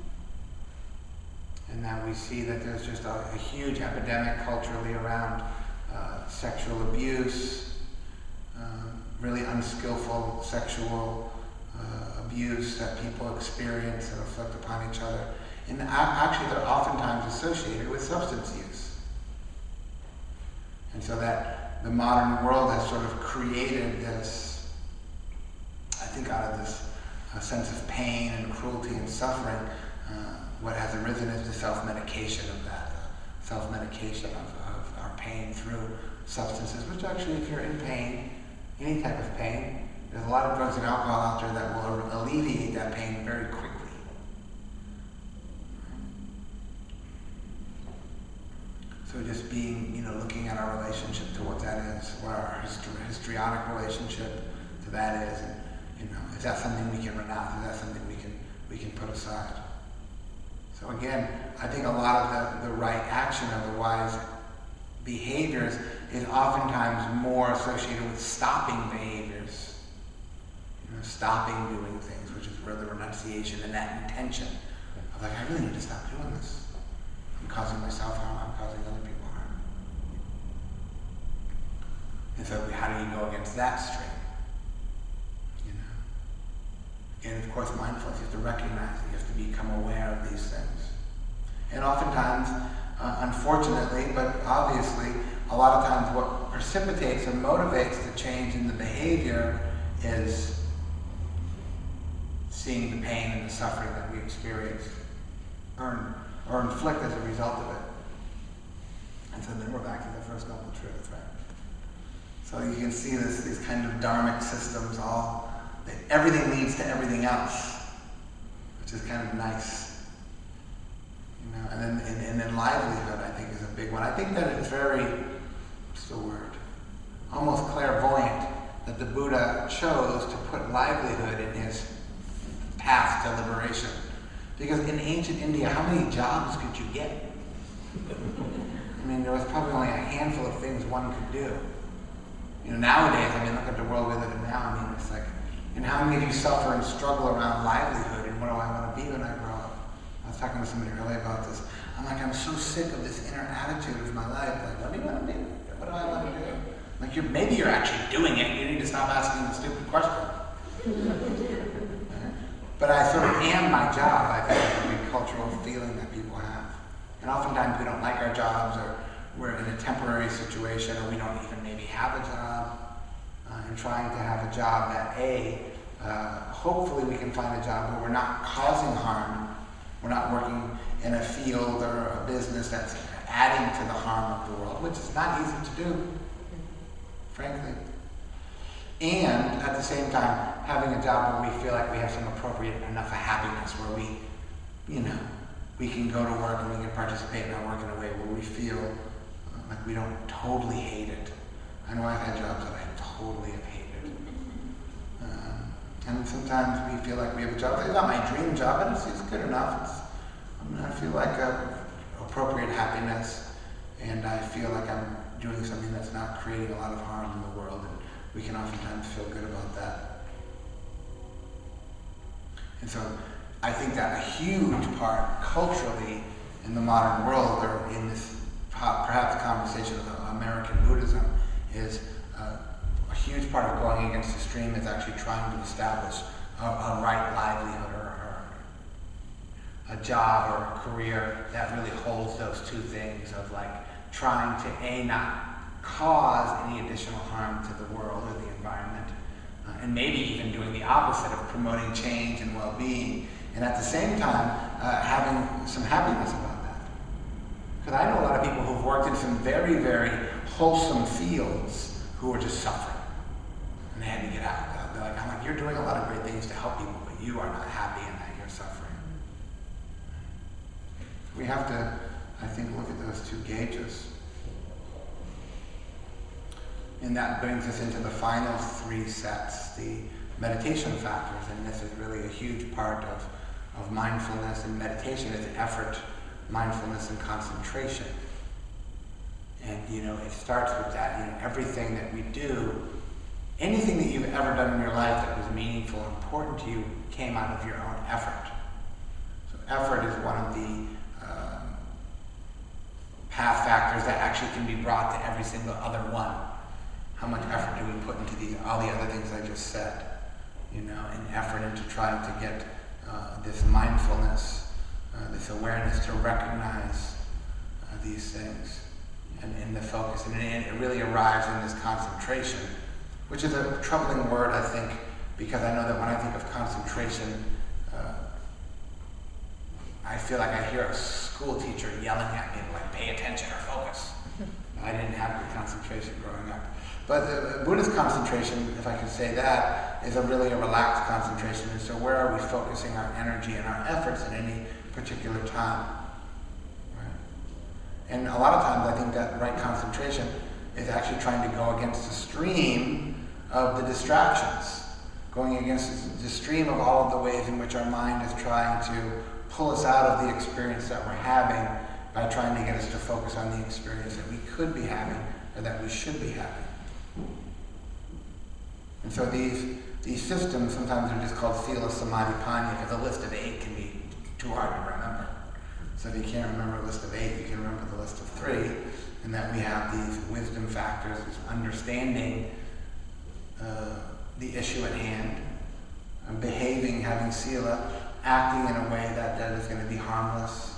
And now we see that there's just a huge epidemic culturally around sexual abuse, really unskillful sexual abuse that people experience and afflict upon each other. And actually they're oftentimes associated with substance use. And so that the modern world has sort of created this, I think out of this sense of pain and cruelty and suffering, what has arisen is the self-medication of that, self-medication of our pain through substances, which actually, if you're in pain, any type of pain, there's a lot of drugs and alcohol out there that will alleviate that pain very quickly. So just being, looking at our relationship to what that is, what our histrionic relationship to that is, and Is that something we can renounce? Is that something we can put aside? So again, I think a lot of the right action of the wise behaviors is oftentimes more associated with stopping behaviors. Stopping doing things, which is where the renunciation and that intention of like, I really need to stop doing this. I'm causing myself harm, I'm causing other people harm. And so how do you go against that stream? And of course, mindfulness, you have to recognize it, you have to become aware of these things. And oftentimes, unfortunately, but obviously, a lot of times what precipitates or motivates the change in the behavior is seeing the pain and the suffering that we experience or inflict as a result of it. And so then we're back to the First Noble Truth, right? So you can see these kind of dharmic systems everything leads to everything else, which is kind of nice. And then livelihood, I think, is a big one. I think that it's very, what's the word, almost clairvoyant that the Buddha chose to put livelihood in his path to liberation. Because in ancient India, how many jobs could you get? There was probably only a handful of things one could do. Nowadays, look at the world we live in now. It's like, and how many of you suffer and struggle around livelihood and what do I want to be when I grow up? I was talking to somebody earlier about this. I'm so sick of this inner attitude of my life. Like, what do you want to do? What do I want to do? Maybe you're actually doing it. You need to stop asking the stupid question. But I sort of am my job, I think, is a big cultural feeling that people have. And oftentimes we don't like our jobs, or we're in a temporary situation, or we don't even maybe have a job. And trying to have a job that hopefully we can find a job where we're not causing harm, we're not working in a field or a business that's adding to the harm of the world, which is not easy to do, frankly. And at the same time, having a job where we feel like we have some appropriate enough of happiness, where we can go to work and we can participate in our work in a way where we feel like we don't totally hate it. I know I've had jobs that I totally have hated. And sometimes we feel like we have a job. It's not my dream job, but it's good enough. I feel like appropriate happiness, and I feel like I'm doing something that's not creating a lot of harm in the world, and we can oftentimes feel good about that. And so I think that a huge part culturally in the modern world, or in this perhaps conversation of American Buddhism, is a huge part of going against the stream is actually trying to establish a right livelihood or a job or a career that really holds those two things of like trying to not cause any additional harm to the world or the environment, and maybe even doing the opposite of promoting change and well-being, and at the same time having some happiness about that. Because I know a lot of people who've worked in some very, very wholesome fields who are just suffering. And they had to get out. They're like, you're doing a lot of great things to help people, but you are not happy in that you're suffering. We have to, I think, look at those two gauges. And that brings us into the final three sets, the meditation factors. And this is really a huge part of mindfulness, and meditation is effort, mindfulness, and concentration. And, it starts with that. Everything that we do, anything that you've ever done in your life that was meaningful and important to you came out of your own effort. So effort is one of the path factors that actually can be brought to every single other one. How much effort do we put into all the other things I just said? An effort into trying to get this mindfulness, this awareness to recognize these things. And the focus, and it really arrives in this concentration, which is a troubling word, I think, because I know that when I think of concentration, I feel like I hear a school teacher yelling at me, like, pay attention or focus. I didn't have good concentration growing up. But Buddhist concentration, if I could say that, is really a relaxed concentration. And so where are we focusing our energy and our efforts at any particular time? And a lot of times I think that right concentration is actually trying to go against the stream of the distractions. going against the stream of all of the ways in which our mind is trying to pull us out of the experience that we're having by trying to get us to focus on the experience that we could be having or that we should be having. And so these systems sometimes are just called Sila Samadhi Panya because a list of 8 can be too hard to remember. So if you can't remember a list of 8, you can remember the list of 3, and that we have these wisdom factors, this understanding the issue at hand, behaving, having sila, acting in a way that is going to be harmless,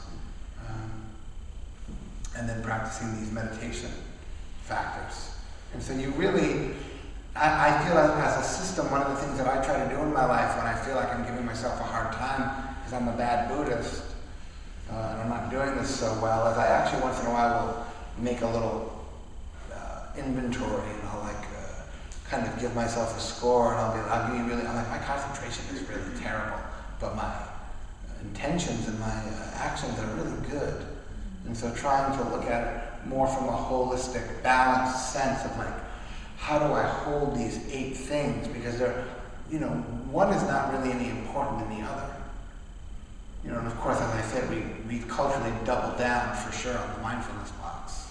and then practicing these meditation factors. And so you really, I feel like as a system, one of the things that I try to do in my life when I feel like I'm giving myself a hard time because I'm a bad Buddhist, and I'm not doing this so well, is I actually once in a while will make a little inventory, and I'll kind of give myself a score, and I'm like, my concentration is really terrible, but my intentions and my actions are really good. And so trying to look at it more from a holistic, balanced sense of like, how do I hold these 8 things? Because they're, one is not really any important than the other. And of course, as I said, we culturally double down for sure on the mindfulness box.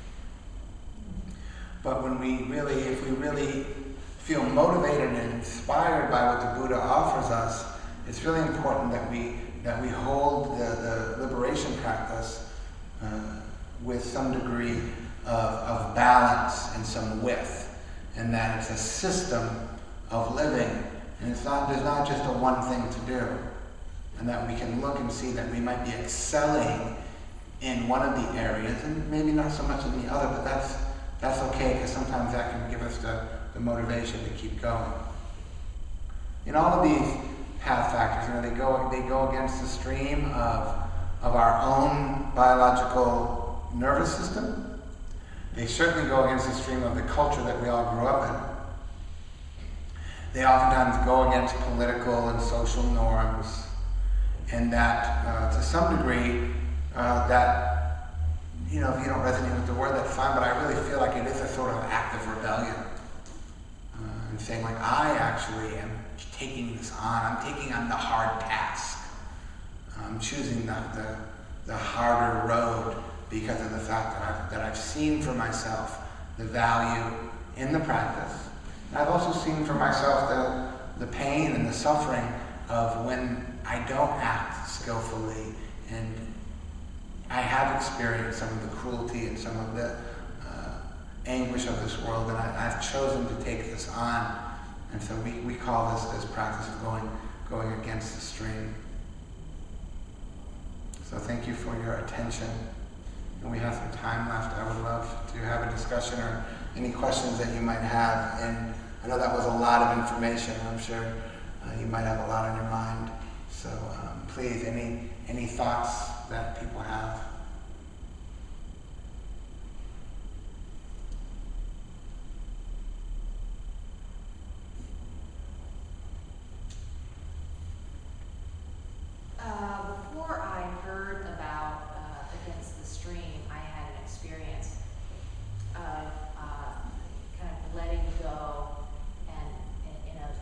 But if we really feel motivated and inspired by what the Buddha offers us, it's really important that we hold the liberation practice with some degree of balance and some width, and that it's a system of living, and there's not just a one thing to do, and that we can look and see that we might be excelling in one of the areas and maybe not so much in the other, but that's okay, because sometimes that can give us the motivation to keep going. In all of these path factors, they go against the stream of our own biological nervous system. They certainly go against the stream of the culture that we all grew up in. They oftentimes go against political and social norms, and that to some degree, that, if you don't resonate with the word, that's fine, but I really feel like it is a sort of act of rebellion. And saying like, I actually am taking this on, I'm taking on the hard task. I'm choosing the harder road because of the fact that I've seen for myself the value in the practice. And I've also seen for myself the pain and the suffering of when I don't act skillfully, and I have experienced some of the cruelty and some of the anguish of this world, and I've chosen to take this on. And so we call this practice of going against the stream. So thank you for your attention. And we have some time left. I would love to have a discussion or any questions that you might have. And I know that was a lot of information. I'm sure you might have a lot on your mind. So please, any thoughts that people have?
Before I heard about Against the Stream, I had an experience of kind of letting go and in a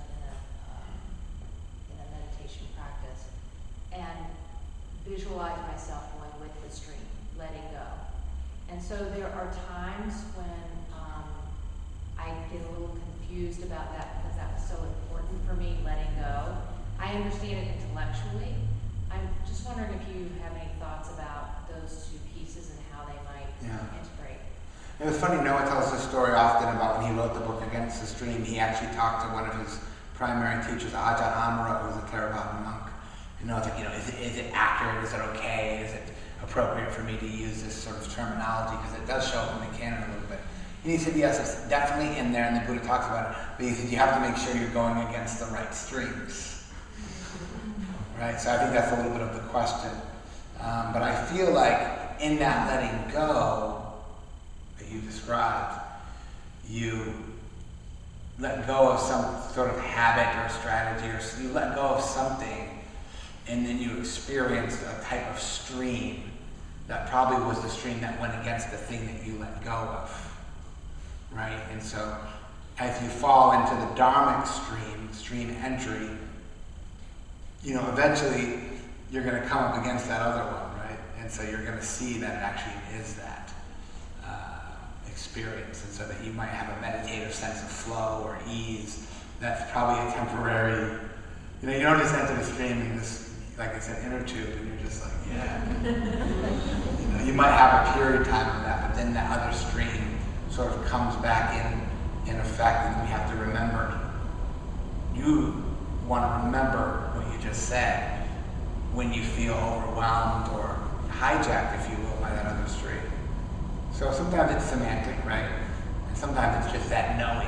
meditation practice, and visualize myself going with the stream, letting go. And so there are times when I get a little confused about that because that was so important for me, letting go. I understand it intellectually. I'm just wondering if you have any thoughts about those two pieces and how they might integrate.
It was funny, Noah tells this story often about when he wrote the book Against the Stream. He actually talked to one of his primary teachers, Ajahn Amaro, who was a Theravada monk. It's like, is it accurate? Is it okay? Is it appropriate for me to use this sort of terminology? Because it does show up in the canon a little bit. And he said, yes, it's definitely in there, and the Buddha talks about it. But he said, you have to make sure you're going against the right streams. Right? So I think that's a little bit of the question. But I feel like in that letting go that you described, you let go of some sort of habit or strategy, or you let go of something, and then you experienced a type of stream that probably was the stream that went against the thing that you let go of. Right? And so as you fall into the dharmic stream entry, eventually you're going to come up against that other one, right? And so you're going to see that it actually is that experience, and so that you might have a meditative sense of flow or ease. That's probably a temporary, you don't just enter the stream in this, like I said, inner tube, and you're just like, yeah. You might have a period time of that, but then that other stream sort of comes back in effect, and we have to remember. You want to remember what you just said when you feel overwhelmed or hijacked, if you will, by that other stream. So sometimes it's semantic, right? And sometimes it's just that knowing.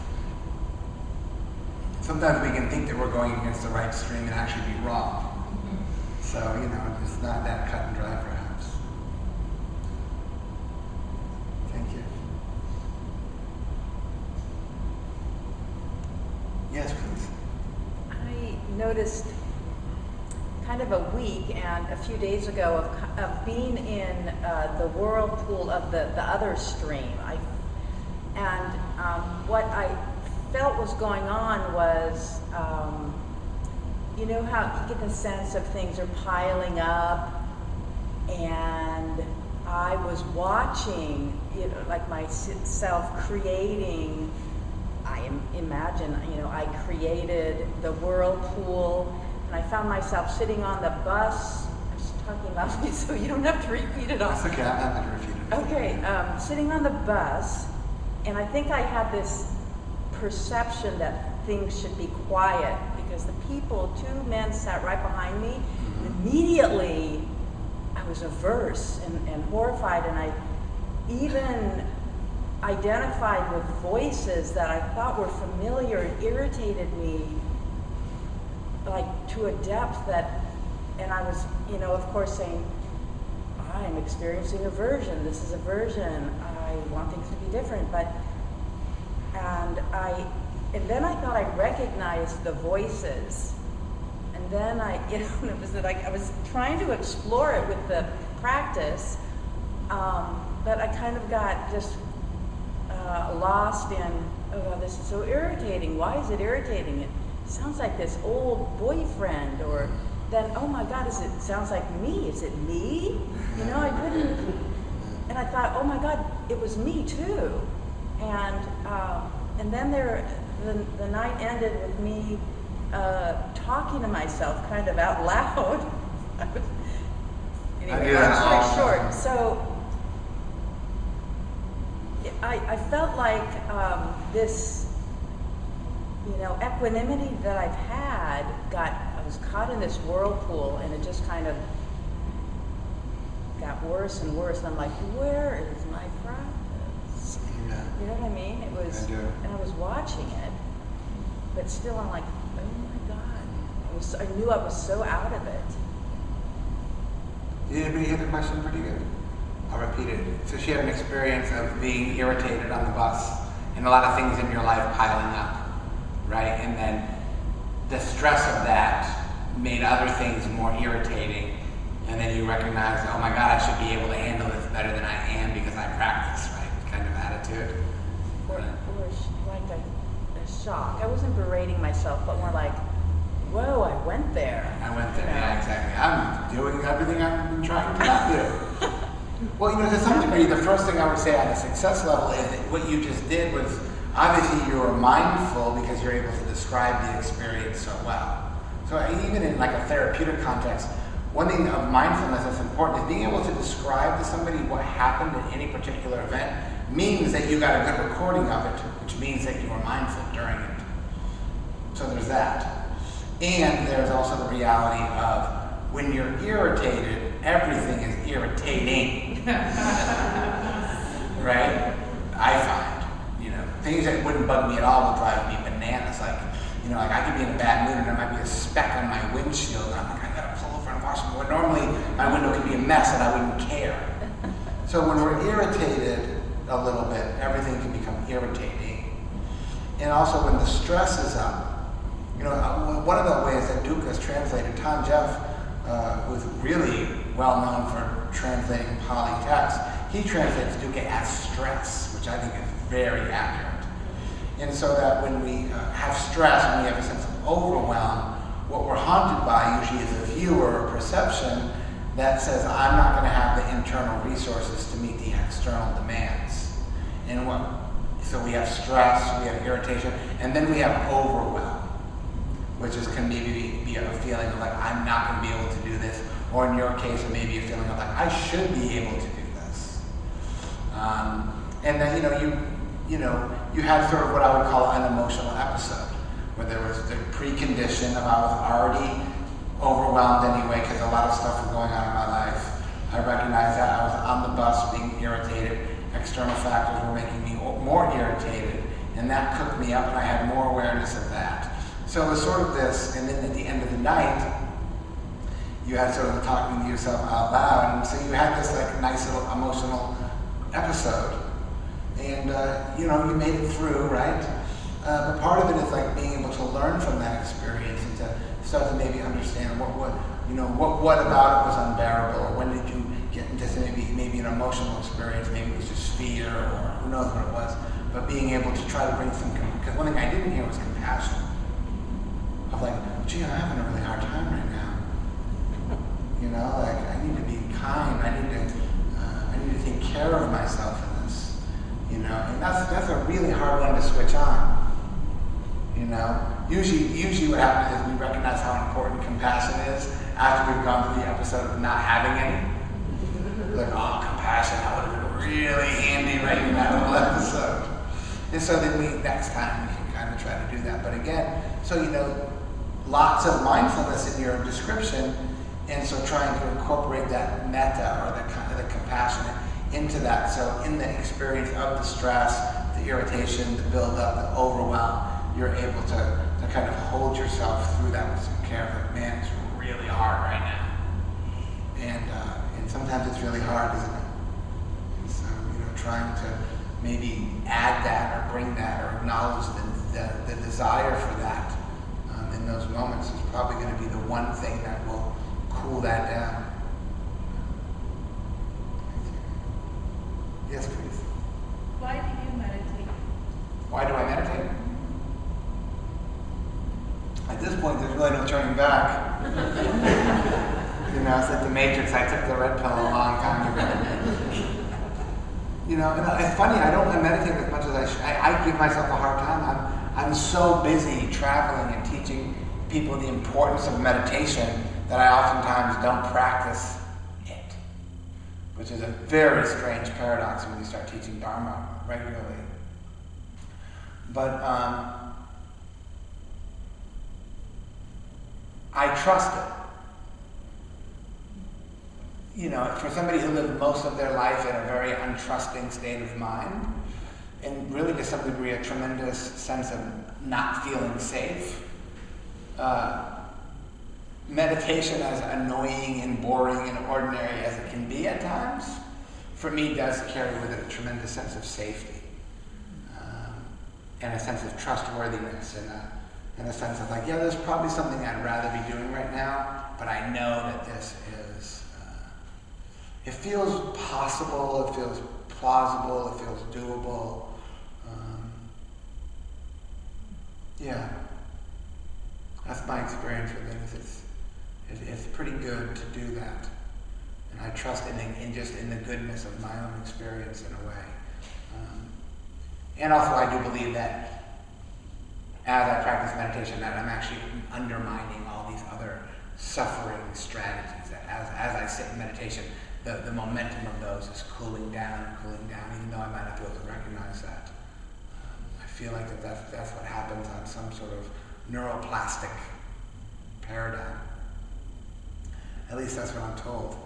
Sometimes we can think that we're going against the right stream and actually be wrong. So, it's not that cut and dry, perhaps. Thank you. Yes, please.
I noticed kind of a week and a few days ago of being in the whirlpool of the other stream. What I felt was going on was, you know how you get the sense of things are piling up, and I was watching, like myself creating. I imagine, I created the whirlpool, and I found myself sitting on the bus. I'm just talking loudly so you don't have to repeat it all.
That's okay, I'm not going to repeat it.
Okay, sitting on the bus, and I think I had this perception that things should be quiet, because the two men sat right behind me, and immediately I was averse and horrified, and I even identified with voices that I thought were familiar. It irritated me, like to a depth that, and I was, of course saying, I'm experiencing aversion. This is aversion. I want things to be different, and then I thought I recognized the voices, and then it was like I was trying to explore it with the practice, but I kind of got just lost in, this is so irritating. Why is it irritating? It sounds like this old boyfriend, or then, oh my God, it sounds like me. Is it me? I didn't, and I thought, oh my God, it was me too. And then the night ended with me talking to myself kind of out loud. Anyway, long story short, so I felt like this, equanimity that I've had I was caught in this whirlpool, and it just kind of got worse and worse. And I'm like, where is my practice?
Yeah.
You know what I mean? It was,
I do.
And I was watching it, but still I'm like, oh my God. I knew I was so out of it.
Did anybody hear the question pretty good? I'll repeat it. So she had an experience of being irritated on the bus, and a lot of things in your life piling up, right? And then the stress of that made other things more irritating, and then you recognize, oh my God, I should be able to handle this better than I am because I practice, right? Kind of attitude.
Or like a shock. I wasn't berating myself, but more like, whoa, I went there.
Yeah, exactly. I'm doing everything I've been trying to not do. Well, to some degree, the first thing I would say on a success level is that what you just did was, obviously you were mindful because you're able to describe the experience so well. So even in like a therapeutic context, one thing of mindfulness that's important is being able to describe to somebody what happened in any particular event means that you got a good recording of it, which means that you were mindful during it. So there's that. And there's also the reality of when you're irritated, everything is irritating. Right? I find, things that wouldn't bug me at all will drive me bananas. Like, like I could be in a bad mood and there might be a speck on my windshield, and I'm like, I gotta pull over and wash it. Well, normally my window could be a mess and I wouldn't care. So when we're irritated a little bit, everything can become irritating. And also when the stress is up, one of the ways that Dukkha is translated, Tom Jeff, who's really well known for translating Pali texts, he translates Dukkha as stress, which I think is very accurate. And so that when we have stress, when we have a sense of overwhelm, what we're haunted by usually is a view or a perception that says, I'm not going to have the internal resources to meet the external demands. And so we have stress, we have irritation, and then we have overwhelm, which can maybe be a feeling of like, I'm not going to be able to do this, or in your case, it may be a feeling of like, I should be able to do this. And then, you had sort of what I would call an emotional episode, where there was the precondition of I was already overwhelmed anyway because a lot of stuff was going on in my life. I recognized that I was on the bus being irritated. External factors were making me more irritated, and that cooked me up, and I had more awareness of that. So it was sort of this, and then at the end of the night, you had sort of talking to yourself out loud, and so you had this like nice little emotional episode. And, you made it through, right? But part of it is like being able to learn from that experience and to start to maybe understand what about it was unbearable, or when did you get into maybe an emotional experience, maybe it was just fear, or who knows what it was. But being able to try to bring some, because one thing I didn't hear was compassion. Of like, gee, I'm having a really hard time right now. Like I need to be kind. I need to take care of myself in this. And that's a really hard one to switch on. Usually what happens is we recognize how important compassion is after we've gone through the episode of not having any. Like, oh, compassion, that would have been really handy right in that little episode. And so then next time we can kind of try to do that. But again, so lots of mindfulness in your description, and so trying to incorporate that metta or the compassionate into that. So in the experience of the stress, the irritation, the buildup, the overwhelm, you're able to kind of hold yourself through that with some care. Like, man, it's really hard right now. And sometimes it's really hard, isn't it? And so, trying to maybe add that or bring that or acknowledge the desire for that in those moments is probably going to be the one thing that will cool that down. Yes, please.
Why do you meditate?
Why do I meditate? At this point, there's really no turning back. It's like the Matrix. I took the red pill a long time ago. And it's funny. I don't meditate as much as I should. I give myself a hard time. I'm so busy traveling and teaching people the importance of meditation that I oftentimes don't practice it, which is a very strange paradox when you start teaching Dharma regularly. But I trust it. For somebody who lived most of their life in a very untrusting state of mind, and really to some degree a tremendous sense of not feeling safe, meditation, as annoying and boring and ordinary as it can be at times, for me does carry with it a tremendous sense of safety, and a sense of trustworthiness, and a sense of like, yeah, there's probably something I'd rather be doing right now, but I know that this is, it feels possible, it feels plausible, it feels doable. Yeah, that's my experience with things. It's pretty good to do that, and I trust in the goodness of my own experience in a way. And also, I do believe that as I practice meditation, that I'm actually undermining all these other suffering strategies. That as I sit in meditation, the momentum of those is cooling down, even though I might not be able to recognize that. I feel like that's what happens on some sort of neuroplastic paradigm. At least that's what I'm told.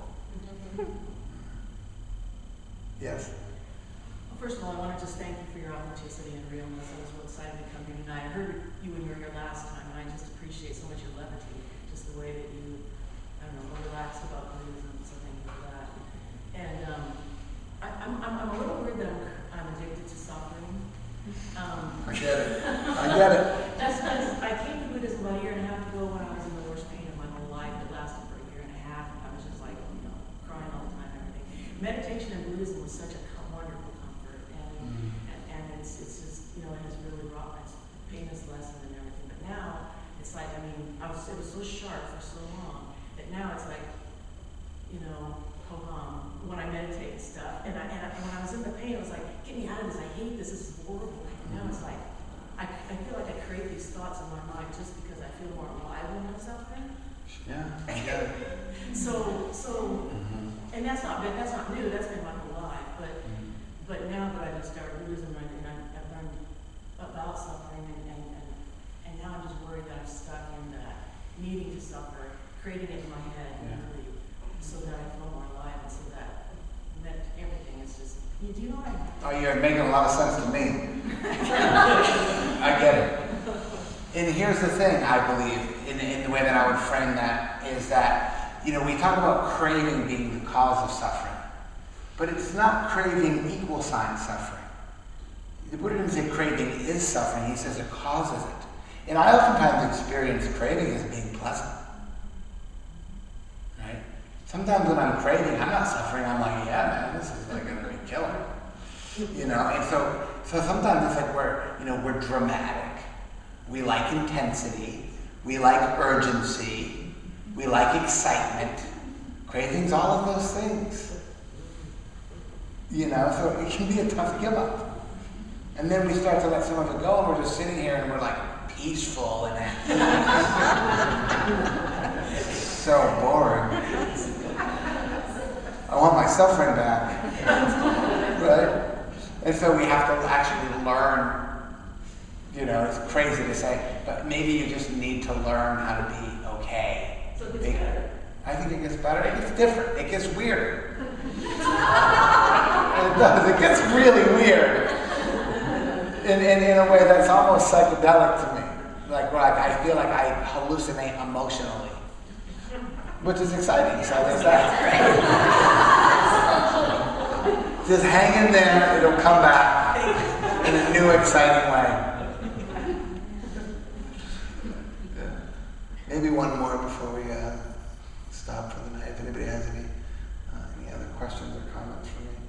Yes?
Well, first of all, I want to just thank you for your authenticity and realness. I was real excited to come here tonight. I heard you when you were here last time, and I just appreciate so much your levity, just the way that you, were relaxed about Buddhism, so thank you for that. And I'm a little worried that I'm addicted to suffering.
I get it.
That's because I came to Buddhism about a year and a half ago when I was in the worst pain of my whole life. It lasted for a year and a half, and I was just like, crying all the time and everything. Meditation and Buddhism was such a wonderful comfort, and it's just, it has really brought pain is lessened and everything. But now, it's like, I mean, it was so sharp for so long that now it's like, you know, when I meditate and stuff, and when I was in the pain, I was like, get me out of this, I hate this is horrible. Now it's like, I feel like I create these thoughts in my mind just because I feel more alive when I'm suffering.
Yeah, I get it.
And that's not new, that's been my whole life, but now that I just started losing my, and I've learned about suffering, and now I'm just worried that I'm stuck in that needing to suffer, creating it in my head, really, so that I feel more alive, and so that everything is just, do you know what I mean?
Oh, you're making a lot of sense to me. I get it. And here's the thing, I believe, in the way that I would frame that, is that, you know, we talk about craving being the cause of suffering, but it's not craving equal sign suffering. The Buddha didn't say craving is suffering, he says it causes it. And I oftentimes experience craving as being pleasant. Right? Sometimes when I'm craving, I'm not suffering, I'm like, yeah, man, this is like gonna be killer. You know, and so sometimes it's like we're dramatic. We like intensity. We like urgency. We like excitement. Craving's all of those things. You know, so it can be a tough give up. And then we start to let some of it go, and we're just sitting here and we're like peaceful and so boring. I want my suffering back. Right? And so we have to actually learn. You know, it's crazy to say, but maybe you just need to learn how to be okay.
So it gets better.
I think it gets better. It gets different. It gets weirder. It does. It gets really weird. In a way that's almost psychedelic to me. Like I feel like I hallucinate emotionally. Which is exciting. So there's that. Just hang in there, it'll come back in a new, exciting way. Maybe one more before we stop for the night. If anybody has any other questions or comments for me.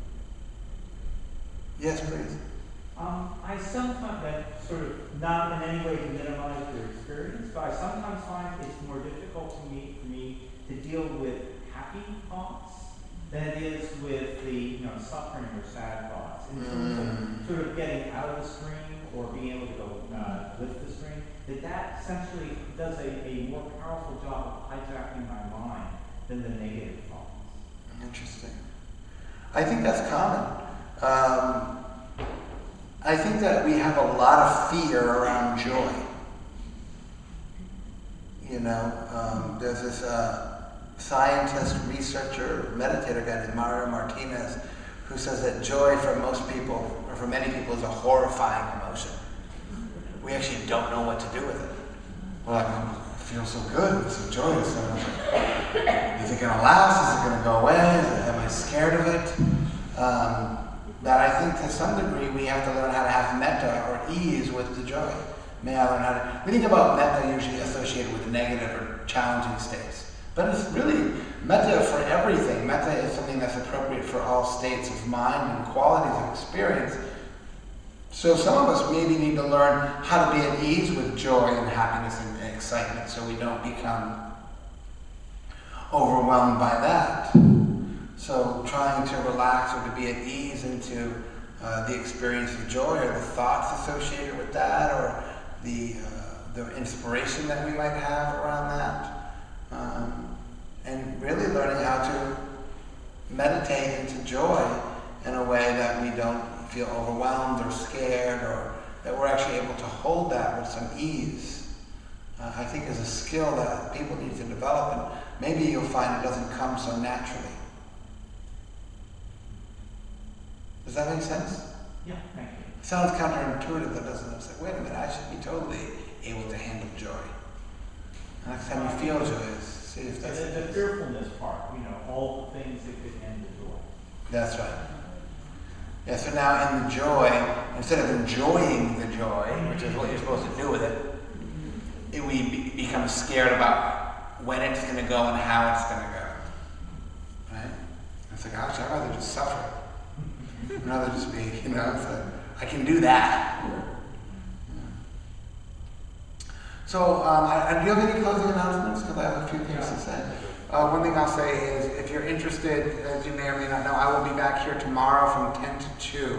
Yes, please.
I sometimes, that sort of not in any way to minimize your experience, but I sometimes find it's more difficult for me to deal with happy thoughts than it is with the suffering or sad thoughts. In terms of sort of getting out of the stream or being able to go lift the stream, that essentially does a more powerful job of hijacking my mind than the negative thoughts.
Interesting. I think that's common. I think that we have a lot of fear around joy. There's this scientist, researcher, meditator guy named Mario Martinez who says that joy for most people, or for many people, is a horrifying emotion. We actually don't know what to do with it. We're like, it feels so good, it's so joyous. Is it going to last? Is it going to go away? Am I scared of it? That I think to some degree we have to learn how to have metta or ease with the joy. May I learn how to... We think about metta usually associated with negative or challenging states. But it's really metta for everything. Metta is something that's appropriate for all states of mind and qualities of experience. So some of us maybe need to learn how to be at ease with joy and happiness and excitement so we don't become overwhelmed by that. So trying to relax or to be at ease into the experience of joy or the thoughts associated with that or the inspiration that we might have around that. And really learning how to meditate into joy in a way that we don't feel overwhelmed or scared, or that we're actually able to hold that with some ease. I think is a skill that people need to develop, and maybe you'll find it doesn't come so naturally. Does that make sense?
Yeah, thank you.
It sounds counterintuitive, but doesn't it? It's like, wait a minute, I should be totally able to handle joy. Next time you feel joy, see if that's
the fearfulness part, all the things that could end the joy.
That's right. Yeah, so now in the joy, instead of enjoying the joy, which is what you're supposed to do with it, we become scared about when it's going to go and how it's going to go. Right? It's like, gosh, I'd rather just suffer. I'd rather just be, it's like, I can do that. So, do you have any closing announcements? Because I have a few things to say. One thing I'll say is, if you're interested, as you may or may not know, I will be back here tomorrow from 10 to 2